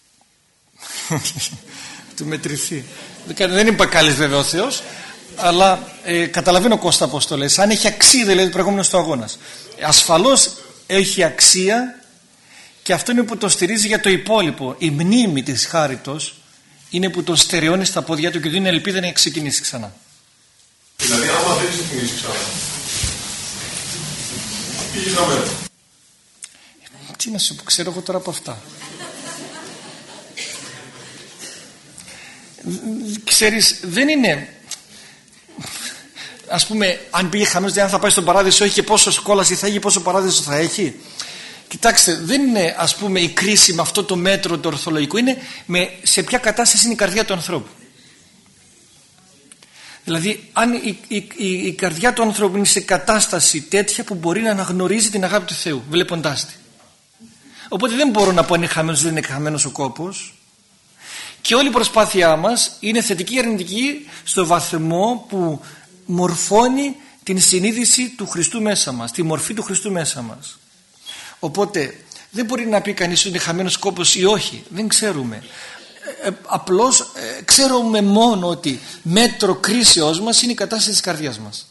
S1: Του μετρηθεί. Δεν είπα καλής βέβαια ο Θεός, αλλά καταλαβαίνω, Κώστα, πώς το λες. Αν έχει αξία, δηλαδή, προηγούμενος του αγώνας. Ασφαλώς έχει αξία. Και αυτό είναι που το στηρίζει για το υπόλοιπο. Η μνήμη της χάριτος είναι που τον στερεώνει στα πόδια του και δίνει ελπίδα να ξεκινήσει ξανά.
S4: Δηλαδή, άμα δεν ξεκινήσει ξανά, πήγε χαμένο.
S1: Τι να σου πω, ξέρω εγώ τώρα από αυτά. Ξέρεις, δεν είναι... Ας πούμε, αν πήγε χαμένος, δεν θα πάει στον παράδεισο, έχει και πόσο κόλαση θα έχει, πόσο παράδεισο θα έχει. Κοιτάξτε, δεν είναι, ας πούμε, η κρίση με αυτό το μέτρο το ορθολογικό, είναι σε ποια κατάσταση είναι η καρδιά του ανθρώπου. Δηλαδή, αν η καρδιά του ανθρώπου είναι σε κατάσταση τέτοια που μπορεί να αναγνωρίζει την αγάπη του Θεού βλέποντάς τη. Οπότε δεν μπορώ να πω αν είναι χαμένος, δεν είναι χαμένος ο κόπος. Και όλη η προσπάθειά μας είναι θετική ή αρνητική στο βαθμό που μορφώνει την συνείδηση του Χριστού μέσα μας, τη μορφή του Χριστού μέσα μας. Οπότε δεν μπορεί να πει κανείς ότι είναι χαμένος κόπος ή όχι, δεν ξέρουμε. Απλώς ξέρουμε μόνο ότι μέτρο κρίσεώς μας είναι η κατάσταση της καρδιάς μας.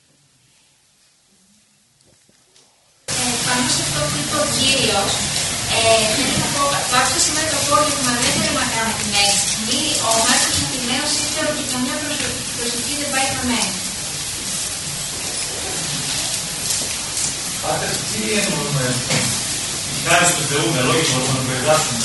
S5: Πάνω σε αυτό που είπε ο Κύριος, Το άξιο σημαίνει το απόγευμα δεν θέλει να κάνει την έξυπνη. Ο Μάρκος Αθηναίος είπε ότι καμιά προσευχή δεν πάει χαμένη.
S3: Πάτερ, τι εννοούμε η χάρη του Θεού με λόγια που μπορούμε να περιγράψουμε?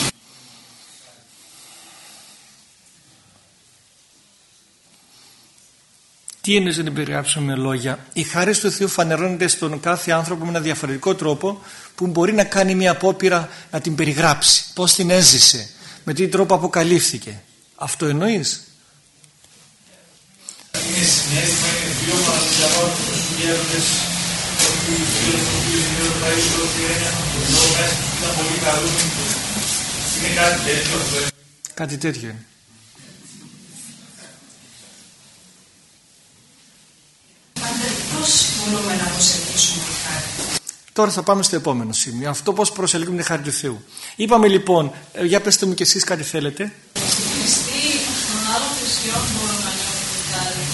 S1: Τι εννοείς να την περιγράψουμε με λόγια? Η χάρη του Θεού φανερώνεται στον κάθε άνθρωπο με ένα διαφορετικό τρόπο που μπορεί να κάνει μια απόπειρα να την περιγράψει. Πώς την έζησε, με τι τρόπο αποκαλύφθηκε. Αυτό εννοείς?
S3: Είναι συνέστημα, είναι βίωμα να την διαβάζουν τους γέροντες, ότι οι φίλοι του οποίους είναι ο Ταΐσος, ότι είναι το μέσα που ήταν πολύ καλούς. Είναι κάτι τέτοιο?
S1: Κάτι τέτοιο είναι.
S5: Πώς μπορούμε να προσελκύσουμε τη χάρη?
S1: Τώρα θα πάμε στο επόμενο σημείο. Αυτό πώς προσελκύουμε τη χάρη του Θεού. Είπαμε λοιπόν, για πέστε μου κι εσείς κάτι θέλετε.
S5: Στη Χριστή, των άλλων θρησκειών μπορούμε να νιώθουμε χάρη.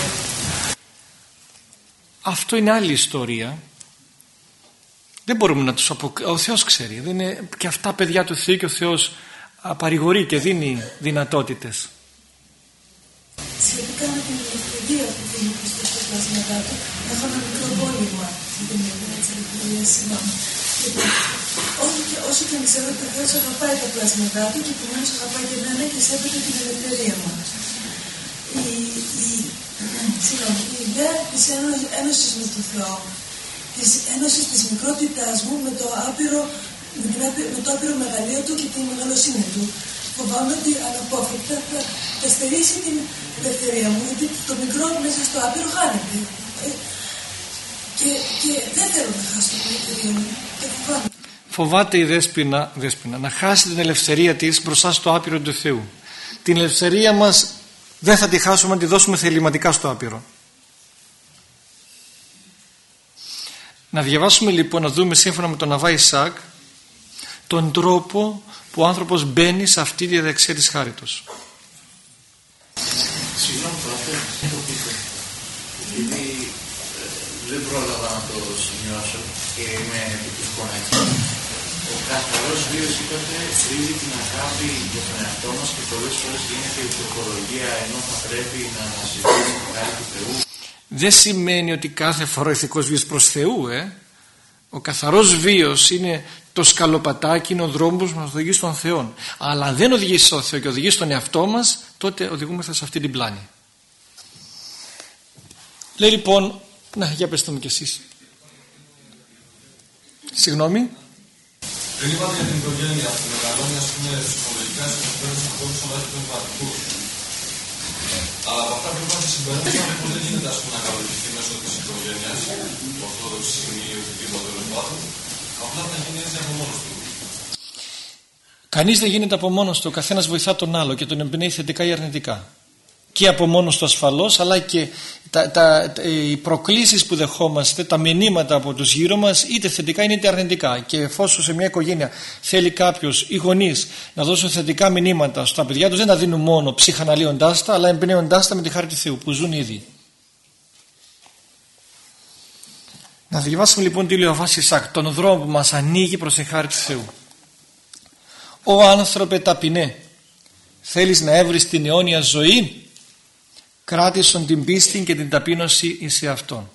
S1: Αυτό είναι άλλη ιστορία. Δεν μπορούμε να τους ο Θεός ξέρει. Δεν είναι και αυτά παιδιά του Θεού και ο Θεός παρηγορεί και δίνει δυνατότητες.
S6: Σχετικά με την ελευθερία που δίνει ο Χριστός στα πλάσματά του, έχω ένα μικρό πόλημα στην κοινωνία της ελευθερίας συνόμου. Όσο και αν ξέρω ότι ο Θεός αγαπάει τα πλάσματά του και επομένως αγαπάει και εμένα και σέβεται την ελευθερία μου. Η ιδέα της ένωσης με τον Θεό, της ένωσης της μικρότητάς μου με το άπειρο μεγαλείο του και την μεγαλοσύνη του, φοβάμαι ότι αναπόφευκτα θα στερήσει την ελευθερία μου, γιατί το μικρό μέσα στο άπειρο χάνεται. Και δεν θέλω να χάσω την ελευθερία μου. Και φοβάμαι.
S1: Φοβάται η Δέσποινα να χάσει την ελευθερία της μπροστά στο άπειρο του Θεού. Την ελευθερία μας δεν θα τη χάσουμε αν τη δώσουμε θεληματικά στο άπειρο. Να διαβάσουμε λοιπόν, να δούμε σύμφωνα με τον Αββά Ισαάκ τον τρόπο που ο άνθρωπος μπαίνει σε αυτή τη διαδικασία της χάριτος.
S7: Συγγνώμη Πάτερ, το πείτε. Επειδή δεν πρόλαβα να το σημειώσω και είμαι επί του σκονάκι. Ο καθαρός βίος, είπατε, στρίζει την αγάπη για τον εαυτό μας και πολλές φορές γίνεται η ψυχολογία, ενώ θα πρέπει να αναζητήσουμε κάτι του Θεού.
S1: Δεν σημαίνει ότι κάθε φορά ο ηθικός βίος προς Θεού. Ο καθαρός βίος είναι το σκαλοπατάκι, είναι ο δρόμος που μας οδηγεί στον Θεό. Αλλά αν δεν οδηγεί στον Θεό και οδηγεί στον εαυτό μας, τότε οδηγούμεθα σε αυτή την πλάνη. Λέει λοιπόν, να για πες το μου κι εσείς. Συγγνώμη.
S4: Δεν είπατε για την οικογένεια που μεγαλώνει, ας πούμε, ψυχολογικά στις ανθρώπους ανθρώπους αλλά και πνευματικούς. Αλλά από αυτά που είπατε συμπεράσματα πως δεν γίνεται, ας πούμε, να καλοποιηθεί μέσω της οικογένειας, ορθόδοξη σημεία ή οτιδήποτε τέλος πάντων, απλά θα γίνει έτσι από μόνος του.
S1: Κανείς δεν γίνεται από μόνος του, ο καθένας βοηθά τον άλλο και τον εμπνέει θετικά ή αρνητικά. Και από μόνος του ασφαλώς, αλλά και οι προκλήσεις που δεχόμαστε, τα μηνύματα από τους γύρω μας, είτε θετικά είτε αρνητικά. Και εφόσον σε μια οικογένεια θέλει κάποιος, οι γονείς, να δώσουν θετικά μηνύματα στα παιδιά τους, δεν τα δίνουν μόνο ψυχαναλύοντάς τα, αλλά εμπνέοντάς τα με τη χάρη του Θεού που ζουν ήδη. Να διαβάσουμε λοιπόν τι λέει ο Αββάς Ισαάκ, τον δρόμο που μας ανοίγει προς τη χάρη του Θεού. «Ω άνθρωπε ταπεινέ, θέλεις να έβρεις την αιώνια ζωή? Κράτησον την πίστη και την ταπείνωση εις εαυτόν.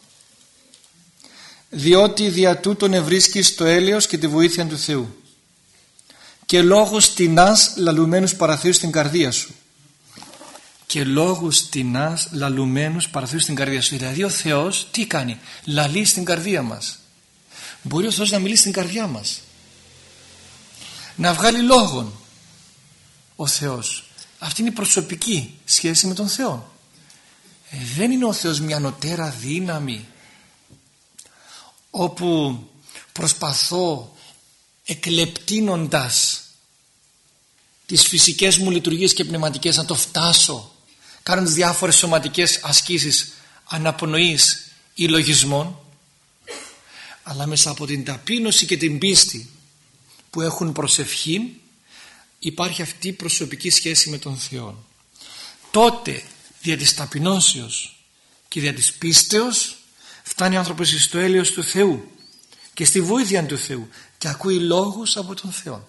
S1: Διότι δια τούτον ευρίσκεις το έλεος και τη βοήθεια του Θεού. Και λόγους τεινάς λαλουμένους παραθέους στην καρδία σου». Και λόγους τεινάς λαλουμένους παραθέους στην καρδία σου. Δηλαδή ο Θεός τι κάνει? Λαλεί στην καρδία μας. Μπορεί ο Θεός να μιλήσει στην καρδιά μας, να βγάλει λόγον ο Θεός. Αυτή είναι η προσωπική σχέση με τον Θεό. Δεν είναι ο Θεός μια ανωτέρα δύναμη όπου προσπαθώ εκλεπτύνοντας τις φυσικές μου λειτουργίες και πνευματικές να το φτάσω, κάνοντας διάφορες σωματικές ασκήσεις αναπνοής ή λογισμών, αλλά μέσα από την ταπείνωση και την πίστη που έχουν προσευχή υπάρχει αυτή η προσωπική σχέση με τον Θεό. Τότε δια της ταπεινώσεως και δια της πίστεως φτάνει ο άνθρωπος στο έλεος του Θεού και στη βοήθεια του Θεού. και ακούει λόγους από τον Θεό.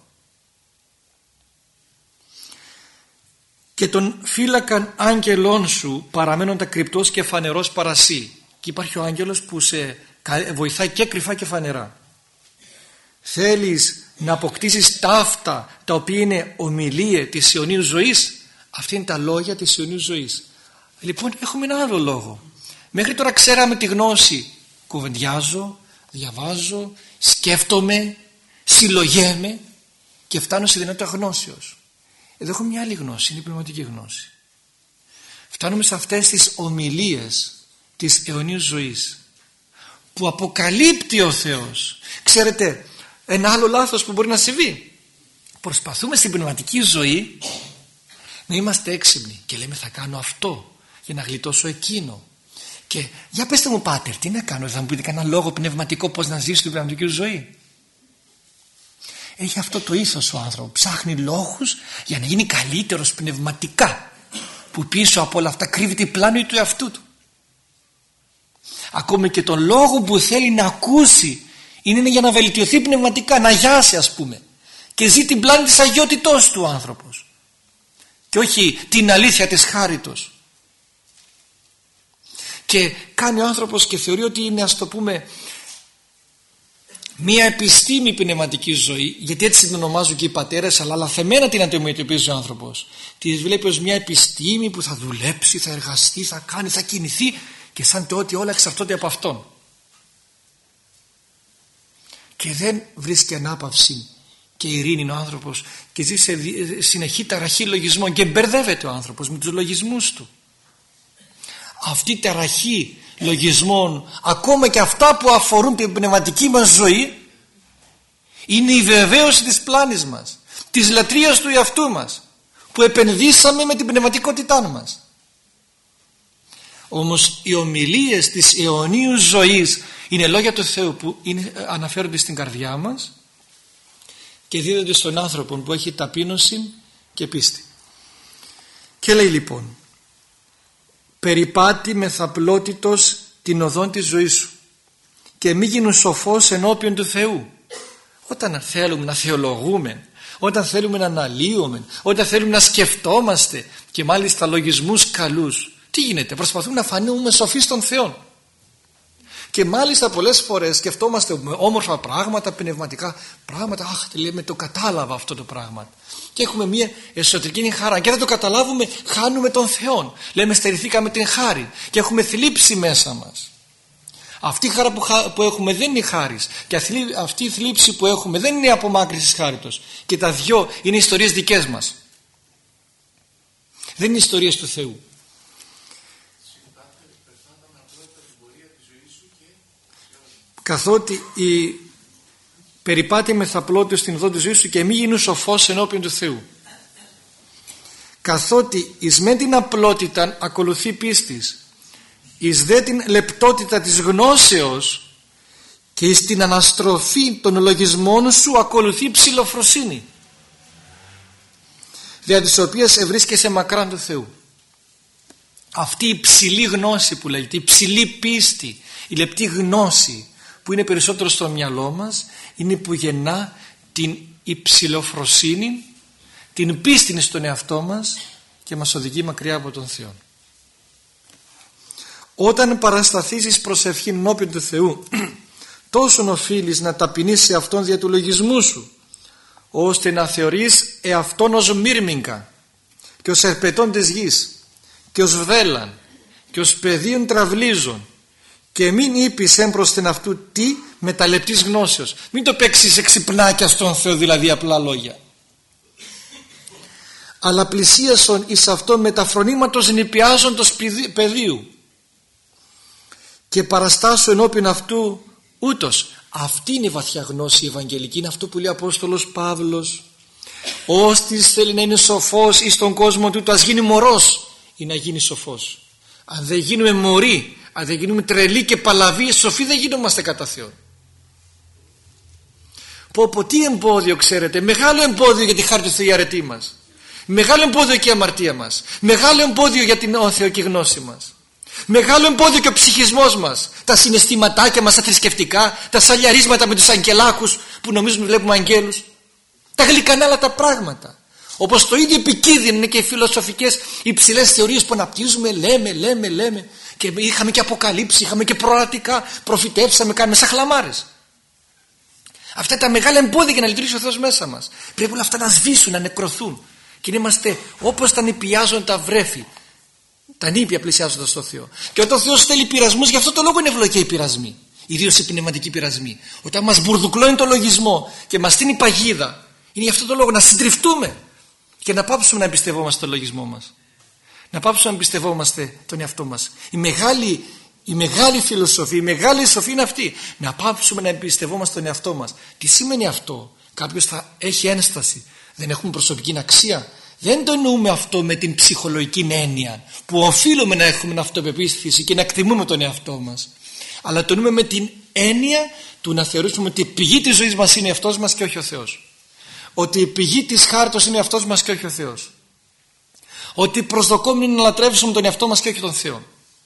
S1: Και τον φύλακαν άγγελόν σου παραμένοντα κρυπτός και φανερός παρασύ. Και υπάρχει ο άγγελος που σε βοηθάει και κρυφά και φανερά. Θέλεις να αποκτήσεις ταύτα τα οποία είναι ομιλία της αιωνίου ζωής? Αυτά είναι τα λόγια της αιωνίου ζωής. Λοιπόν, έχουμε ένα άλλο λόγο. Μέχρι τώρα ξέραμε τη γνώση. Κουβεντιάζω, διαβάζω, σκέφτομαι, συλλογέμαι και φτάνω στη δυνατότητα γνώσεως. Εδώ έχω μια άλλη γνώση, είναι η πνευματική γνώση. Φτάνουμε σε αυτές τις ομιλίες της αιωνίου ζωής που αποκαλύπτει ο Θεός. Ξέρετε, ένα άλλο λάθος που μπορεί να συμβεί. Προσπαθούμε στην πνευματική ζωή να είμαστε έξυπνοι και λέμε θα κάνω αυτό για να γλιτώσω εκείνο. Και για πέστε μου, πάτερ, τι να κάνω? Θα μου πείτε κανένα λόγο πνευματικό πώς να ζήσω την πνευματική ζωή? Έχει αυτό το ήθος ο άνθρωπος. Ψάχνει λόγους για να γίνει καλύτερος πνευματικά, που πίσω από όλα αυτά κρύβεται η πλάνη του εαυτού του. Ακόμη και τον λόγο που θέλει να ακούσει είναι για να βελτιωθεί πνευματικά, να γιάσει ας πούμε, και ζει την πλάνη της αγιότητός του ο άνθρωπος και όχι την αλήθεια της χάριτος. Και κάνει ο άνθρωπος και θεωρεί ότι είναι, ας το πούμε, μία επιστήμη πνευματική ζωή, γιατί έτσι την ονομάζουν και οι πατέρες, αλλά λαθεμένα την αντιμετωπίζει ο άνθρωπος. Τη βλέπει ως μια επιστήμη που θα δουλέψει, θα εργαστεί, θα κάνει, θα κινηθεί και σαν το ότι όλα εξαρτώνται από αυτόν. Και δεν βρίσκει ανάπαυση και ειρήνη ο άνθρωπος και ζει σε συνεχή ταραχή λογισμών και μπερδεύεται ο άνθρωπος με τους λογισμούς του. Αυτή η ταραχή λογισμών, ακόμα και αυτά που αφορούν την πνευματική μας ζωή, είναι η βεβαίωση της πλάνης μας, της λατρείας του εαυτού μας που επενδύσαμε με την πνευματικότητά μας. Όμως οι ομιλίες της αιωνίου ζωής είναι λόγια του Θεού που αναφέρονται στην καρδιά μας και δίδονται στον άνθρωπο που έχει ταπείνωση και πίστη. Και λέει λοιπόν, περιπάτη μεθαπλότητος την οδόν της ζωής σου και μη γίνουν σοφός ενώπιον του Θεού. Όταν θέλουμε να θεολογούμε, όταν θέλουμε να αναλύουμε, όταν θέλουμε να σκεφτόμαστε και μάλιστα λογισμούς καλούς, τι γίνεται? Προσπαθούμε να φανούμε σοφοί στον Θεό. Και μάλιστα πολλές φορές σκεφτόμαστε όμορφα πράγματα, πνευματικά πράγματα. Αχ, λέμε, το κατάλαβα αυτό το πράγμα. Και έχουμε μια εσωτερική χαρά. Και δεν το καταλάβουμε, χάνουμε τον Θεό. Λέμε, στερηθήκαμε την χάρη και έχουμε θλίψη μέσα μας. Αυτή η χαρά που έχουμε δεν είναι η χάρις. Και αυτή η θλίψη που έχουμε δεν είναι η απομάκρυνση της χάριτος. Και τα δυο είναι ιστορίες δικές μας. Δεν είναι ιστορίες του Θεού. Καθότι η περιπάτη μεθαπλότητος στην οδό της ζωής σου και μη γίνου σοφός ενώπιον του Θεού. Καθότι εις μεν την απλότητα ακολουθεί πίστης, εις δε την λεπτότητα της γνώσεως και εις την αναστροφή των λογισμών σου ακολουθεί ψηλοφροσύνη, δια της οποίας ευρίσκεσαι μακράν του Θεού. Αυτή η ψηλή γνώση που λέγεται, η ψηλή πίστη, η λεπτή γνώση που είναι περισσότερο στο μυαλό μας, είναι που γεννά την υψηλοφροσύνη, την πίστη στον εαυτό μας και μας οδηγεί μακριά από τον Θεό. Όταν παρασταθείς προσευχή ενώπιον του Θεού, τόσον οφείλεις να ταπεινείς σε αυτόν δια του λογισμού σου, ώστε να θεωρείς εαυτόν ως μύρμιγκα και ως ερπετών της γης και ως βδέλαν και ως πεδίων τραυλίζων, και μην είπεις έμπρος την αυτού τι με τα λεπτής γνώσεως. Μην το παίξεις εξυπνάκια στον Θεό, δηλαδή απλά λόγια, αλλά πλησίασον εις αυτόν με τα φρονήματος νηπιάζοντος πεδίου και παραστάσου ενώπιον αυτού ούτως. Αυτή είναι η βαθιά γνώση η ευαγγελική, είναι αυτό που λέει ο Απόστολος Παύλος, ώστις θέλει να είναι σοφός εις τον κόσμο του, ας γίνει μωρός ή να γίνει σοφός. Αν δεν γίνουμε μωροί, αν δεν γίνουμε τρελοί και παλαβοί, σοφοί δεν γίνομαστε κατά Θεό. Πω τι εμπόδιο, ξέρετε, μεγάλο εμπόδιο για τη χάρη του Θεού η αρετή μας, μεγάλο εμπόδιο και η αμαρτία μας, μεγάλο εμπόδιο για την όθεο και γνώση μας. Μεγάλο εμπόδιο και ο ψυχισμός μας, τα συναισθηματάκια μας, τα θρησκευτικά, τα σαλιαρίσματα με τους αγγελάκους που νομίζουμε βλέπουμε αγγέλους, τα γλυκανάλα τα πράγματα. Όπως το ίδιο επικίνδυνο είναι και οι φιλοσοφικές υψηλές θεωρίες που αναπτύσσουμε, λέμε και είχαμε και αποκαλύψεις, είχαμε και προορατικά, προφητεύσαμε, κάνουμε σαν χλαμάρες. Αυτά τα μεγάλα εμπόδια για να λειτουργήσει ο Θεός μέσα μας. Πρέπει όλα αυτά να σβήσουν, να νεκρωθούν και να είμαστε όπως τα νηπιάζουν τα βρέφη, τα νήπια πλησιάζοντας στο Θεό. Και όταν ο Θεός θέλει πειρασμούς, γι' αυτό το λόγο είναι ευλογία οι πειρασμοί, ιδίως οι πνευματικοί πειρασμοί. Όταν μας μπουρδουκλώνει το λογισμό και μας στείνει παγίδα, είναι γι' αυτό το λόγο να συντριφτούμε και να πάψουμε να εμπιστευόμαστε τον λογισμό μας, να πάψουμε να εμπιστευόμαστε τον εαυτό μας. Η μεγάλη φιλοσοφία, η μεγάλη σοφία είναι αυτή, να πάψουμε να εμπιστευόμαστε τον εαυτό μας. Τι σημαίνει αυτό? Κάποιος θα έχει ένσταση, δεν έχουμε προσωπική αξία. Δεν το εννοούμε αυτό με την ψυχολογική έννοια που οφείλουμε να έχουμε αυτοπεποίθηση και να εκτιμούμε τον εαυτό μας, αλλά το εννοούμε με την έννοια του να θεωρήσουμε ότι η πηγή της ζωής μας είναι εαυτός μας και όχι ο Θεός, ότι η πηγή της χάριτος είναι εαυτός μας και όχι ο Θεός, ότι προσδοκούμε να λατρεύσουμε τον εαυτό μας και όχι τον Θεό.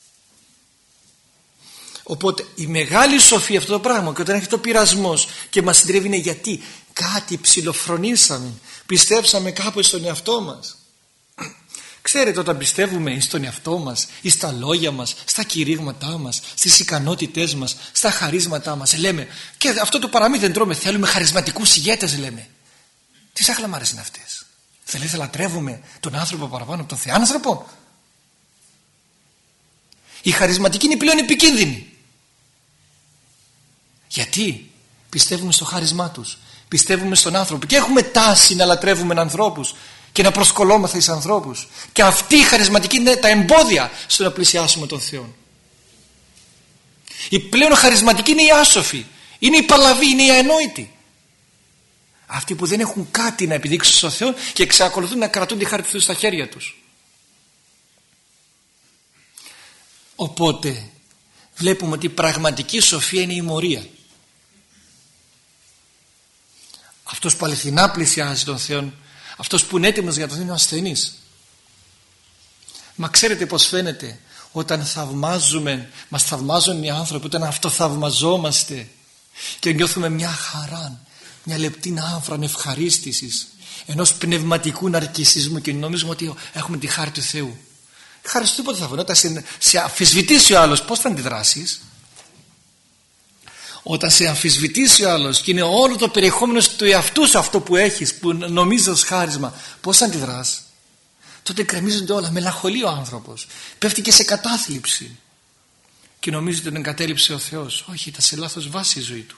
S1: Οπότε η μεγάλη σοφία αυτό το πράγμα, και όταν έχει το πειρασμός και μας συντρέφει, είναι γιατί κάτι ψιλοφρονήσαμε, πιστέψαμε κάπου στον εαυτό μας. Ξέρετε, όταν πιστεύουμε στον εαυτό μας ή στα λόγια μας, στα κηρύγματά μας, στις ικανότητές μας, στα χαρίσματά μας, λέμε, και αυτό το παραμύθι δεν τρώμε, θέλουμε χαρισματικούς ηγέτες, λέμε. Τι σαν χλαμάρες είναι αυτές? Θέλετε να λατρεύουμε τον άνθρωπο παραπάνω από τον θεάνθρωπο? Η χαρισματική είναι πλέον επικίνδυνη. Γιατί πιστεύουμε στο χάρισμά τους, πιστεύουμε στον άνθρωπο και έχουμε τάση να λατρεύουμε ανθρώπους και να προσκολόμαστε εις ανθρώπους, και αυτή η χαρισματική είναι τα εμπόδια στο να πλησιάσουμε τον Θεό. Η πλέον χαρισματική είναι οι άσοφοι, είναι οι παλαβοί, είναι οι αενόητοι, αυτοί που δεν έχουν κάτι να επιδείξουν στον Θεό και εξακολουθούν να κρατούν τη χάρη του Θεού στα χέρια τους. Οπότε βλέπουμε ότι η πραγματική σοφία είναι η μορία. Αυτός που αληθινά πλησιάζει τον Θεό, αυτός που είναι έτοιμος για τον Θεό, είναι ο ασθενής. Μα ξέρετε πως φαίνεται όταν μας θαυμάζουν οι άνθρωποι, όταν αυτοθαυμαζόμαστε και νιώθουμε μια χαρά, μια λεπτή άμφρα ευχαρίστησης, ενός πνευματικού ναρκισσισμού και νομίζουμε ότι έχουμε τη χάρη του Θεού. Η χάρη του τίποτα θα βγει. Όταν σε αμφισβητήσει ο άλλος, πώς θα αντιδράσεις? Όταν σε αμφισβητήσει ο άλλος και είναι όλο το περιεχόμενο του εαυτού σου αυτό που έχεις, που νομίζεις ως χάρισμα, πώς θα αντιδράς? Τότε κρεμίζονται όλα, μελαγχολεί ο άνθρωπος, πέφτει και σε κατάθλιψη και νομίζει ότι τον εγκατέλειψε ο Θεός. Όχι, ήταν σε λάθος βάση η ζωή του.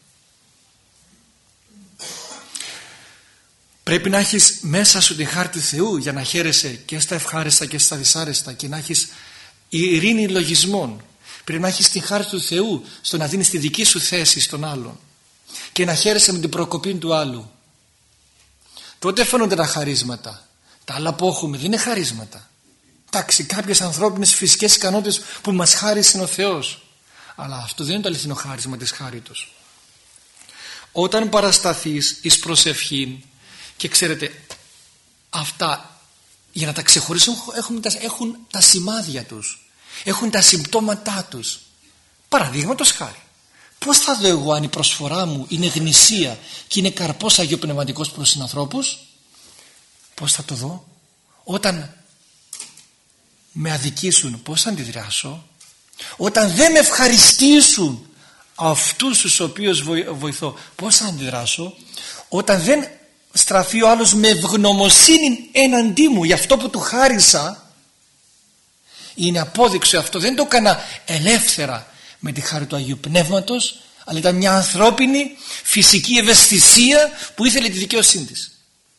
S1: Πρέπει να έχεις μέσα σου την χάρη του Θεού για να χαίρεσαι και στα ευχάριστα και στα δυσάρεστα και να έχεις ειρήνη λογισμών. Πρέπει να έχεις την χάρη του Θεού στο να δίνεις τη δική σου θέση στον άλλον και να χαίρεσαι με την προκοπή του άλλου. Τότε φαίνονται τα χαρίσματα. Τα άλλα που έχουμε δεν είναι χαρίσματα. Εντάξει, κάποιες ανθρώπινες φυσικές ικανότητες που μας χάρισε ο Θεός, αλλά αυτό δεν είναι το αληθινό χάρισμα της χάριτος. Όταν παρασταθείς εις προσευχήν, και ξέρετε αυτά για να τα ξεχωρίσουν έχουν τα σημάδια τους, έχουν τα συμπτώματά τους. Παραδείγματος χάρη, πώς θα δω εγώ αν η προσφορά μου είναι γνησία και είναι καρπός αγιοπνευματικός προς συνανθρώπους? Πώς θα το δω? Όταν με αδικήσουν, πώς θα αντιδράσω? Όταν δεν με ευχαριστήσουν αυτούς τους οποίους βοηθώ, πώς θα αντιδράσω? Όταν δεν στραφεί ο άλλος με ευγνωμοσύνη εναντί μου για αυτό που του χάρισα, είναι απόδειξη αυτό. Δεν το έκανα ελεύθερα με τη χάρη του Αγίου Πνεύματος, αλλά ήταν μια ανθρώπινη φυσική ευαισθησία που ήθελε τη δικαίωσή της.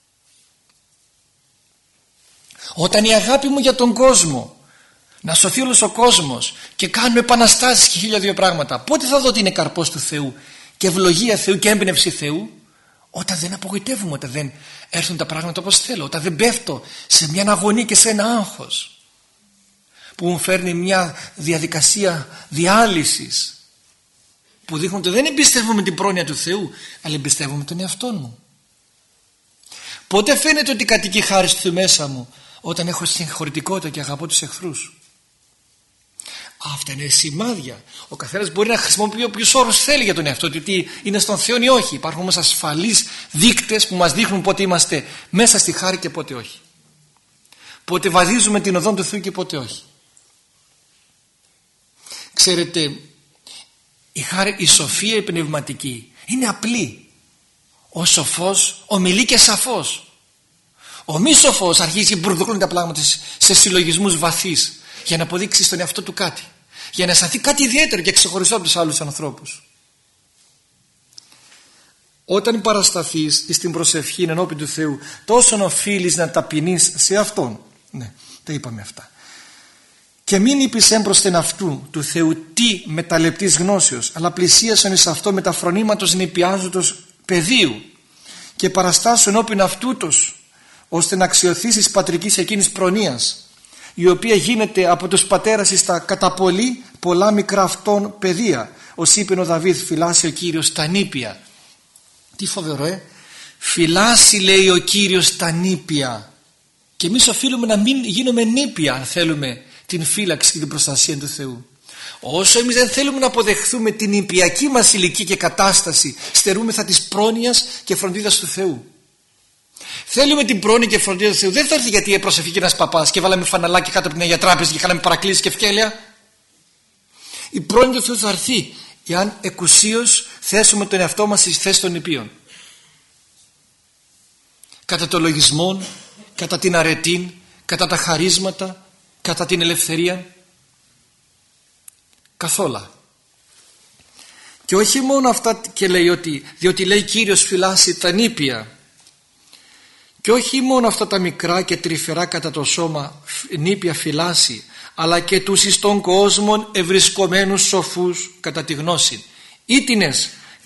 S1: Όταν η αγάπη μου για τον κόσμο, να σωθεί όλος ο κόσμος και κάνουμε επαναστάσεις και 1002 πράγματα, πότε θα δω ότι είναι καρπός του Θεού και ευλογία Θεού και έμπνευση Θεού? Όταν δεν απογοητεύουμε, όταν δεν έρθουν τα πράγματα όπως θέλω, όταν δεν πέφτω σε μια αγωνία και σε ένα άγχος που μου φέρνει μια διαδικασία διάλυσης, που δείχνουν ότι δεν εμπιστεύομαι την πρόνοια του Θεού, αλλά εμπιστεύομαι τον εαυτό μου. Πότε φαίνεται ότι κατοικεί χάρη του Θεού μέσα μου? Όταν έχω συγχωρητικότητα και αγαπώ τους εχθρούς. Αυτά είναι σημάδια. Ο καθένας μπορεί να χρησιμοποιεί όποιους όρους θέλει για τον εαυτό του, ότι είναι στον Θεό ή όχι. Υπάρχουν όμως ασφαλείς δείκτες που μας δείχνουν πότε είμαστε μέσα στη χάρη και πότε όχι. Πότε βαδίζουμε την οδόν του Θεού και πότε όχι. Ξέρετε, η σοφία η πνευματική είναι απλή. Ο σοφός ομιλεί και σαφώς. Ο μη σοφός αρχίζει μπουρδουκλούν τα πράγματα σε συλλογισμούς βαθύς για να αποδείξει στον εαυτό του κάτι, για να αισθανθεί κάτι ιδιαίτερο και ξεχωριστό από τους άλλους ανθρώπους. Όταν παρασταθείς στην προσευχή ενώπιν του Θεού, τόσο οφείλεις να ταπεινείς σε Αυτόν. Ναι, τα είπαμε αυτά. Και μην είπεις έμπροσθεν αυτού του Θεού τι μεταλεπτής γνώσεως, αλλά πλησίασον εις αυτό με τα φρονήματος νηπιάζοντος πεδίου και παραστάσου ενώπιν αυτούτος, ώστε να αξιωθήσεις πατρικής εκείνης προνοίας, η οποία γίνεται από τους πατέρας εις τα κατά πολύ πολλά μικρά αυτών παιδεία, ως είπε ο Δαβίδ, φυλάσει ο Κύριος τα νήπια. Τι φοβερό, φυλάσει, λέει ο Κύριος, τα νήπια. Και εμείς οφείλουμε να μην γίνουμε νήπια αν θέλουμε την φύλαξη και την προστασία του Θεού. Όσο εμείς δεν θέλουμε να αποδεχθούμε την νηπιακή μας ηλικία και κατάσταση, στερούμεθα της πρόνοιας και φροντίδας του Θεού. Θέλουμε την πρόνοια και φροντίδα του Θεού. Δεν θα έρθει γιατί προσευχή ένας παπάς και βάλαμε φαναλάκι κάτω από την Αγία Τράπεζα και κάναμε παρακλήσεις και ευκέλεια. Η πρόνοια του Θεού θα έρθει εάν εκουσίως θέσουμε τον εαυτό μας στη θέση των νηπίων. Κατά το λογισμό, κατά την αρετή, κατά τα χαρίσματα, κατά την ελευθερία, καθόλα. Και όχι μόνο αυτά, και λέει ότι διότι λέει Κύριος φυλάσει τα νήπια, και όχι μόνο αυτά τα μικρά και τρυφερά κατά το σώμα νήπια φυλάσει, αλλά και τους εις των κόσμων ευρισκομένους σοφούς κατά τη γνώση, ήτινες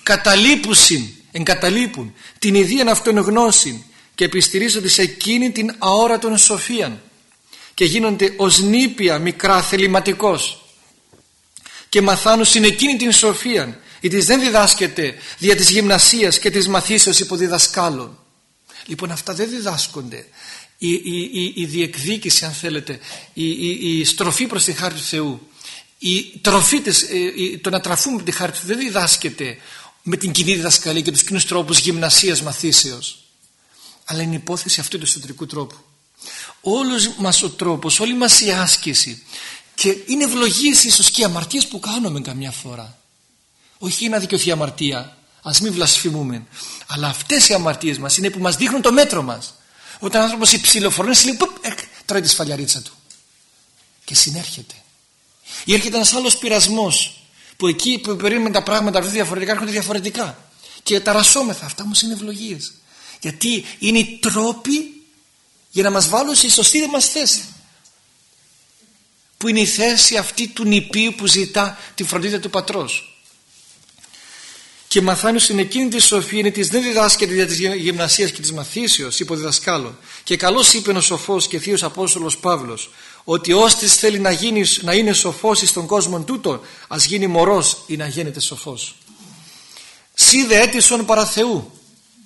S1: εγκαταλείπουν την ιδίαν αυτών γνώση και επιστηρίζονται σε εκείνη την αόρατον σοφίαν και γίνονται ως νήπια μικρά θεληματικός και μαθάνουν στην εκείνη την σοφίαν, ητις δεν διδάσκεται δια της γυμνασίας και της μαθήσεως υπό διδασκάλων. Λοιπόν, αυτά δεν διδάσκονται. Η διεκδίκηση, αν θέλετε, η στροφή προς τη χάρη του Θεού, η τροφή το να τραφούμε τη χάρη του Θεού δεν διδάσκεται με την κοινή διδασκαλία και τους κοινούς τρόπους γυμνασίας μαθήσεως, αλλά είναι υπόθεση αυτού του εσωτερικού τρόπου. Όλος μας ο τρόπος, όλη μας η άσκηση, και είναι ευλογίες ίσως και αμαρτίες που κάνουμε καμιά φορά, όχι να δικαιωθεί αμαρτία, ας μην βλασφημούμε, αλλά αυτές οι αμαρτίες μας είναι που μας δείχνουν το μέτρο μας. Όταν ο άνθρωπος υψηλοφρονεί, λέει, τρώει τη σφαλιαρίτσα του και συνέρχεται. Ή έρχεται ένας άλλος πειρασμός που εκεί που περίμενε τα πράγματα διαφορετικά έρχονται διαφορετικά και ταρασσόμεθα. Αυτά όμως είναι ευλογίες, γιατί είναι οι τρόποι για να μας βάλουν στη σωστή μας θέση, που είναι η θέση αυτή του νηπίου που ζητά τη φροντίδα του πατρός. Και μαθάνει στην εκείνη τη σοφία είναι της δεν διδάσκεται για της γυμνασίας και της μαθήσεως υπό διδασκάλων. Και καλώς είπε ο σοφός και θείος Απόστολος Παύλος, ότι όστις θέλει να είναι σοφός εις τον κόσμο τούτο, ας γίνει μωρός ή να γίνεται σοφός. Σίδε έτησον παρά Θεού.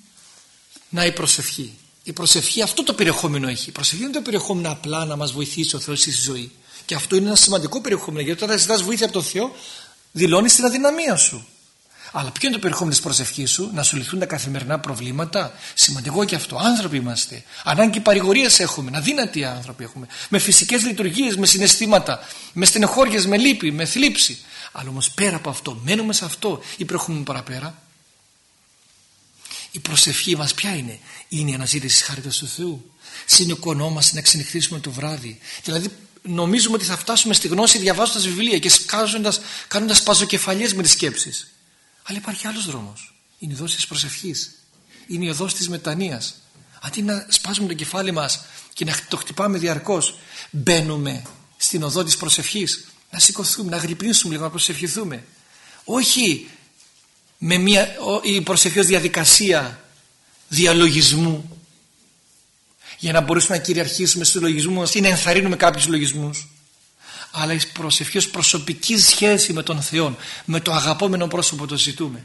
S1: Να η προσευχή. Η προσευχή αυτό το περιεχόμενο έχει. Η προσευχή είναι το περιεχόμενο απλά να μας βοηθήσει ο Θεός στη ζωή. Και αυτό είναι ένα σημαντικό περιεχόμενο, γιατί όταν ζητάς βοήθεια από τον Θεό, δηλώνεις την αδυναμία σου. Αλλά ποιο είναι το περιεχόμενο της προσευχής σου? Να σου λυθούν τα καθημερινά προβλήματα. Σημαντικό και αυτό. Άνθρωποι είμαστε. Ανάγκη παρηγορίας έχουμε. Αδύνατοι άνθρωποι έχουμε. Με φυσικές λειτουργίες, με συναισθήματα, με στενοχώριες, με λύπη, με θλίψη. Αλλά όμως πέρα από αυτό, μένουμε σε αυτό ή προχωρούμε παραπέρα? Η προσευχή μας ποια είναι? Είναι η αναζήτηση της χάριτας του Θεού. Συνεκωνόμαστε να ξενυχτήσουμε το βράδυ. Δηλαδή νομίζουμε ότι θα φτάσουμε στη γνώση διαβάζοντας βιβλία και κάνοντας παζοκεφαλιές με τις σκέψεις. Αλλά υπάρχει άλλος δρόμος. Είναι η οδός της προσευχής. Είναι η οδός της μετανοίας. Αντί να σπάζουμε το κεφάλι μας και να το χτυπάμε διαρκώς, μπαίνουμε στην οδό της προσευχής. Να σηκωθούμε, να γρυπνήσουμε λίγο, να προσευχηθούμε. Όχι με η προσευχή ως διαδικασία διαλογισμού, για να μπορέσουμε να κυριαρχήσουμε στους λογισμούς μας ή να ενθαρρύνουμε κάποιους λογισμούς, αλλά η προσευχή ως προσωπική σχέση με τον Θεό, με το αγαπόμενο πρόσωπο το ζητούμε.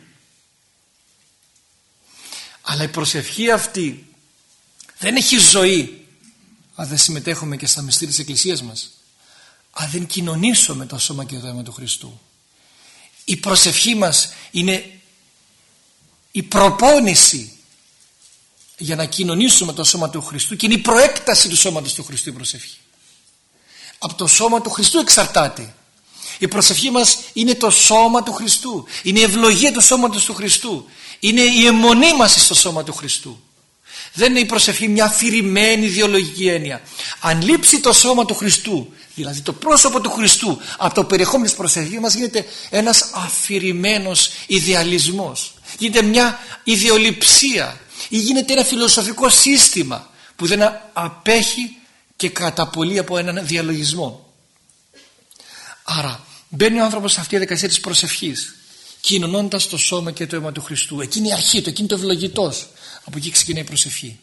S1: Αλλά η προσευχή αυτή δεν έχει ζωή αν δεν συμμετέχουμε και στα μυστήρια της Εκκλησίας μας. αν δεν κοινωνήσω με το σώμα και το αίμα του Χριστού. Η προσευχή μας είναι η προπόνηση για να κοινωνήσουμε το σώμα του Χριστού και είναι η προέκταση του σώματος του Χριστού η προσευχή. Από το σώμα του Χριστού εξαρτάται. Η προσευχή μας είναι το σώμα του Χριστού, είναι η ευλογία του σώματος του Χριστού, είναι η αιμονή μας στο σώμα του Χριστού. Δεν είναι η προσευχή μια αφηρημένη ιδεολογική έννοια. Αν λείψει το σώμα του Χριστού, δηλαδή το πρόσωπο του Χριστού, από το περιεχόμενο της προσευχής μας γίνεται ένας αφηρημένος ιδεαλισμός, γίνεται μια ιδεολειψία ή γίνεται ένα φιλοσοφικό σύστημα που δεν απέχει και κατά πολύ από έναν διαλογισμό. Άρα μπαίνει ο άνθρωπος σε αυτή τη διαδικασία της προσευχής, κοινωνώντας το σώμα και το αίμα του Χριστού. Εκείνη η αρχή του, εκείνη το ευλογητός. Από εκεί ξεκινάει η προσευχή.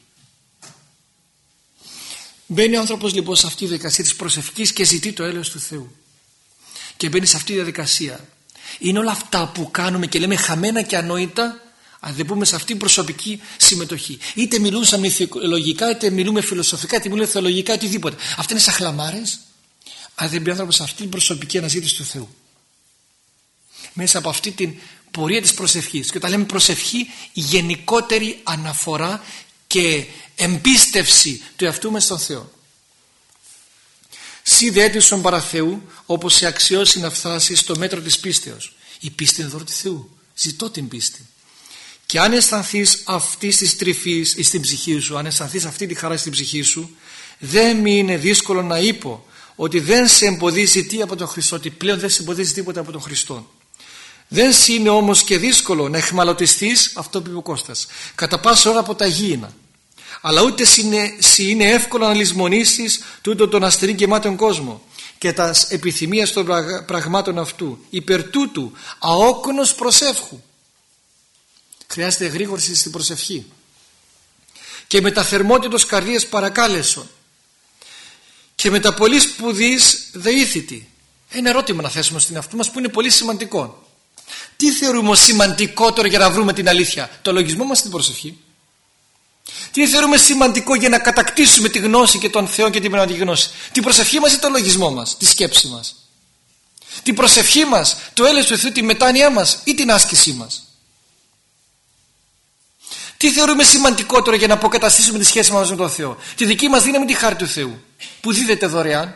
S1: Μπαίνει ο άνθρωπος λοιπόν σε αυτή τη διαδικασία της προσευχής και ζητεί το έλεος του Θεού. Και μπαίνει σε αυτή τη διαδικασία. Είναι όλα αυτά που κάνουμε και λέμε χαμένα και ανόητα, αν δεν πούμε σε αυτή την προσωπική συμμετοχή. Είτε μιλούν σαν μυθολογικά, είτε μιλούμε φιλοσοφικά, είτε μιλούμε θεολογικά, οτιδήποτε. Αυτά είναι σαν χλαμάρες, αν δεν μπει ο άνθρωπος σε αυτή την προσωπική αναζήτηση του Θεού. Μέσα από αυτή την πορεία της προσευχής. Και όταν λέμε προσευχή, η γενικότερη αναφορά και εμπίστευση του εαυτού μας στον Θεό. Σύ δε έτησον παρά Θεού, όπως σε αξιώσει να φτάσει στο μέτρο της πίστεως. Η πίστη είναι δώρο του Θεού. Ζητώ την πίστη. Και αν αισθανθείς αυτή τη τρυφή στην ψυχή σου, αν αισθανθείς αυτή τη χαρά στην ψυχή σου, δεν μη είναι δύσκολο να είπω ότι δεν σε εμποδίζει τι από τον Χριστό, ότι πλέον δεν σε εμποδίζει τίποτα από τον Χριστό. Δεν σου είναι όμως και δύσκολο να εχμαλωτιστείς, αυτό που είπε ο Κώστας, κατά πάσα ώρα από τα γήινα. Αλλά ούτε σου είναι εύκολο να λησμονήσεις τούτο τον αστερή και μάταιον κόσμο και τα επιθυμίες των πραγμάτων αυτού. Υπέρ τούτου αόκονος προσεύχου. Χρειάζεται εγρήγορση στην προσευχή. Και με τα θερμότητος καρδίας παρακάλεσον. Και με τα πολύ σπουδής δεήθητη. Ένα ερώτημα να θέσουμε στην εαυτού μας που είναι πολύ σημαντικό. Τι θεωρούμε ως σημαντικότερο για να βρούμε την αλήθεια, το λογισμό μας ή την προσευχή? Τι θεωρούμε σημαντικό για να κατακτήσουμε τη γνώση και τον Θεό και την πνευματική γνώση? Την προσευχή μας ή το λογισμό μας, τη σκέψη μας? Την προσευχή μας, το έλεος του Θεού, τη μετάνοιά μας ή την άσκησή μας? Τι θεωρούμε σημαντικότερο για να αποκαταστήσουμε τη σχέση μας με τον Θεό? Τη δική μας δύναμη, τη χάρη του Θεού που δίδεται δωρεάν?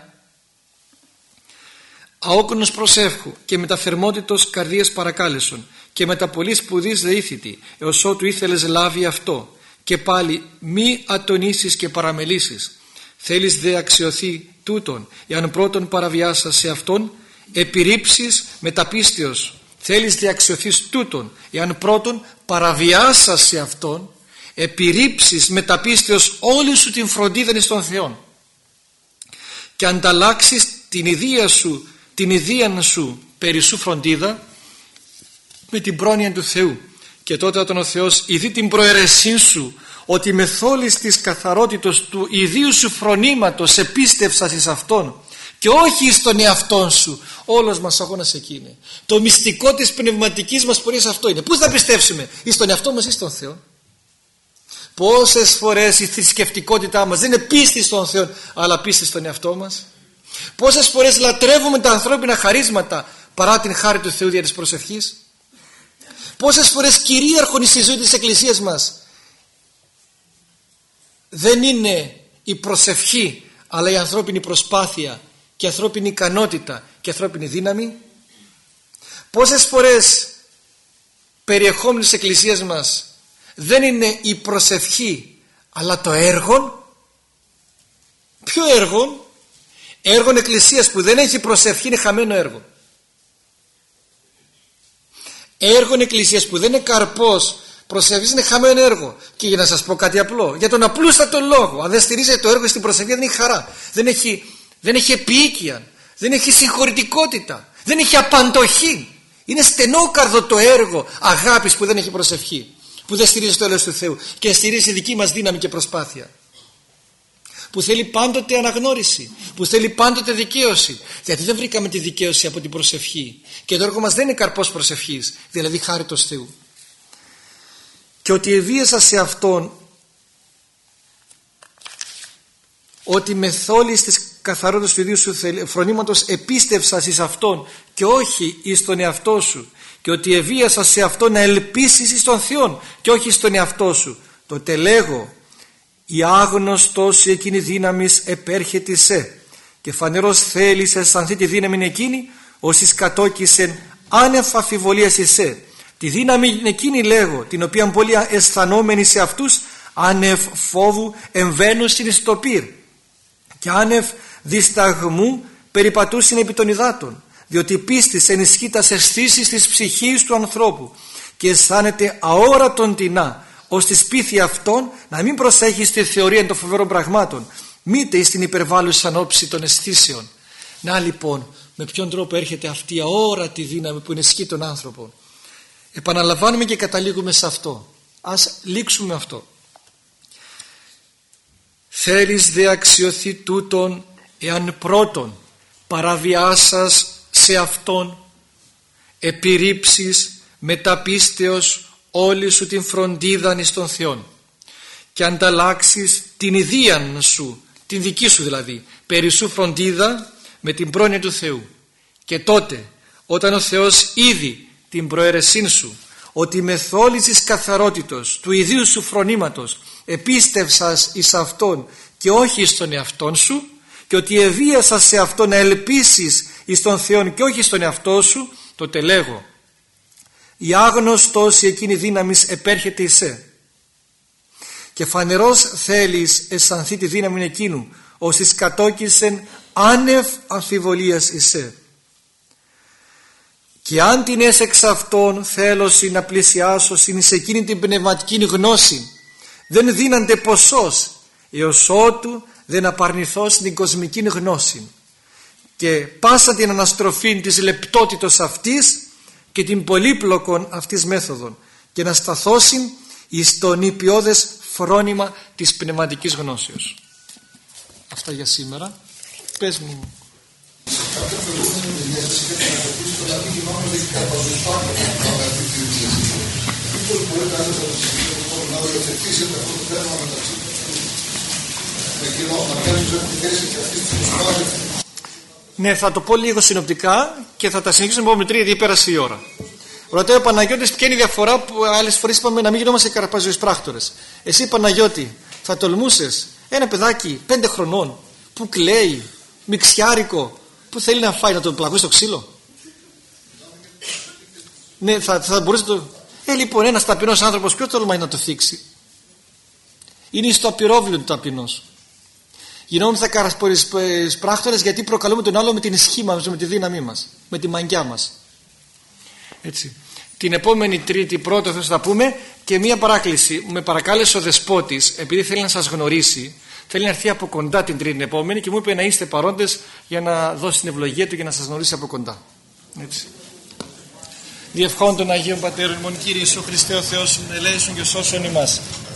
S1: Αόκονος προσεύχου και με τα θερμότητος καρδίας παρακάλεσον και με τα πολύ σπουδής δεήθητη έως ότου ήθελες λάβει αυτό. Και πάλι μη ατονίσεις και παραμελήσεις. Θέλεις δε αξιωθεί τούτον, εάν πρώτον παραβιάσα σε αυτόν, επιρρήψεις με τα πίστεως. Θέλεις δε αξιωθείς τούτον, εάν πρώτον παραβιάσα σε αυτόν, επιρρήψεις με τα πίστεως όλη σου την φροντίδα στον Θεό. Και ανταλλάξεις την ιδία σου περί σου φροντίδα με την πρόνοια του Θεού. Και τότε όταν ο Θεός ειδεί την προαιρεσή σου ότι με θόλης της καθαρότητος του ιδίου σου φρονήματος επίστευσας εις Αυτόν και όχι στον εαυτόν σου, όλος μας αγώνας εκεί είναι. Το μυστικό της πνευματικής μας πορείας αυτό είναι. Πού θα πιστέψουμε, εις τον εαυτό μας ή στον Θεό? Πόσες φορές η θρησκευτικότητά μας δεν είναι πίστη στον Θεό αλλά πίστη στον εαυτό μας? Πόσες φορές λατρεύουμε τα ανθρώπινα χαρίσματα παρά την χάρη του Θεού δια της προσευχής? Πόσες φορές κυρίαρχον στη ζωή της Εκκλησίας μας δεν είναι η προσευχή αλλά η ανθρώπινη προσπάθεια και η ανθρώπινη ικανότητα και η ανθρώπινη δύναμη? Πόσες φορές περιεχόμενο της Εκκλησίας μας δεν είναι η προσευχή αλλά το έργο? Ποιο έργο? Έργο Εκκλησίας που δεν έχει προσευχή είναι χαμένο έργο. Έργο Εκκλησίας που δεν είναι καρπός προσευχής είναι χαμένο έργο. Και για να σας πω κάτι απλό, για τον απλούστατο λόγο, αν δεν στηρίζεται το έργο στην προσευχή δεν έχει χαρά, δεν έχει επίοικια, δεν έχει συγχωρητικότητα, δεν έχει απαντοχή. Είναι στενόκαρδο το έργο αγάπης που δεν έχει προσευχή, που δεν στηρίζει το έλεος του Θεού και στηρίζει τη δική μας δύναμη και προσπάθεια, που θέλει πάντοτε αναγνώριση, που θέλει πάντοτε δικαίωση. Γιατί δεν βρήκαμε τη δικαίωση από την προσευχή και το έργο μας δεν είναι καρπός προσευχής, δηλαδή χάριτος Θεού. Και ότι ευίασα σε Αυτόν ότι με θόλης της καθαρότητας του ιδίου σου φρονήματος επίστευσας εις αυτόν και όχι εις τον εαυτό σου, και ότι εβίασας σε αυτόν να ελπίσεις εις τον Θεόν και όχι στον εαυτό σου, τότε λέγω, η άγνωστος εκείνη δύναμης επέρχεται σε, και φανερός θέλεις αισθανθεί τη δύναμη εκείνη όσοι κατόκισεν άνευ αφιβολίας εσέ. Τη δύναμη εκείνη λέγω, την οποία πολλοί αισθανόμενοι σε αυτούς άνευ φόβου εμβαίνουσιν εις το πυρ και άνευ δισταγμού περιπατούσιν επί των υδάτων, διότι η πίστη ενισχύει τας αισθήσεις της ψυχής του ανθρώπου και αισθάνεται αόρατον τεινά, ως τη σπίθη αυτών να μην προσέχει στη θεωρία των φοβερών πραγμάτων, μήτε στην υπερβάλλουσα όψη των αισθήσεων. Να λοιπόν, με ποιον τρόπο έρχεται αυτή η αόρατη δύναμη που ενισχύει τον άνθρωπο. Επαναλαμβάνουμε και καταλήγουμε σε αυτό. Ας λήξουμε αυτό. Θέλεις δε αξιωθεί τούτον, εάν πρώτον παραβιάσας σε αυτόν, επιρρήψεις μεταπίστεως όλη σου την φροντίδα εις τον Θεόν και ανταλλάξεις την ιδίαν σου, την δική σου δηλαδή, περί σου φροντίδα με την πρόνοια του Θεού. Και τότε όταν ο Θεός είδη την προαίρεσήν σου, ότι μεθόλησης καθαρότητος του ιδίου σου φρονήματος επίστευσας εις αυτόν και όχι εις τον εαυτόν σου, και ότι εβίασας σε αυτό να ελπίσεις εις τον Θεόν και όχι στον εαυτό σου, τότε λέγω, η άγνωστος εκείνη δύναμης επέρχεται εισέ, και φανερός θέλεις αισθανθεί τη δύναμη εκείνου όσοι κατόκισεν άνευ αμφιβολίας εισέ. Και αν την έσεξ αυτόν θέλωση να πλησιάσω εις εκείνη την πνευματική γνώση, δεν δίνανται ποσός έως ότου δεν απαρνηθώ στην κοσμική γνώση, και πάσα την αναστροφή της λεπτότητος αυτής και την πολύπλοκον αυτής μέθοδον, και να σταθώσουν εις το νηπιώδες φρόνημα της πνευματικής γνώσεως. Αυτά για σήμερα. Πες μου. Ναι, θα το πω λίγο συνοπτικά και θα τα συνεχίσουμε με τρία, γιατί πέρασε η ώρα. Ρωτάει ο Παναγιώτης ποια είναι η διαφορά που άλλες φορές είπαμε να μην γινόμαστε καρπαζιοείς πράκτορες. Εσύ Παναγιώτη θα τολμούσες ένα παιδάκι 5 χρονών που κλαίει, μιξιάρικο, που θέλει να φάει, να τον πλαγούσει στο ξύλο? Ναι, θα μπορούσε να το... λοιπόν, ένας ταπεινός άνθρωπος ποιο τολμάει να το θίξει? Είναι στο απειρόβλητο του ταπεινός. Γινόμαστε καρπαζιοείς πράκτορες γιατί προκαλούμε τον άλλο με την ισχύ μας, με τη δύναμή μας, με τη μαγκιά μας. Έτσι. Την επόμενη Τρίτη πρώτο θα τα πούμε. Και μία παράκληση. Με παρακάλεσε ο Δεσπότης, επειδή θέλει να σας γνωρίσει, θέλει να έρθει από κοντά την Τρίτη επόμενη και μου είπε να είστε παρόντες για να δώσει την ευλογία του και να σας γνωρίσει από κοντά. Έτσι. Διευχών των Αγίων Πατέρων ημών, Κύριε Ιησού Χριστέ ο Θεός, ελέησον και σώσον ημάς.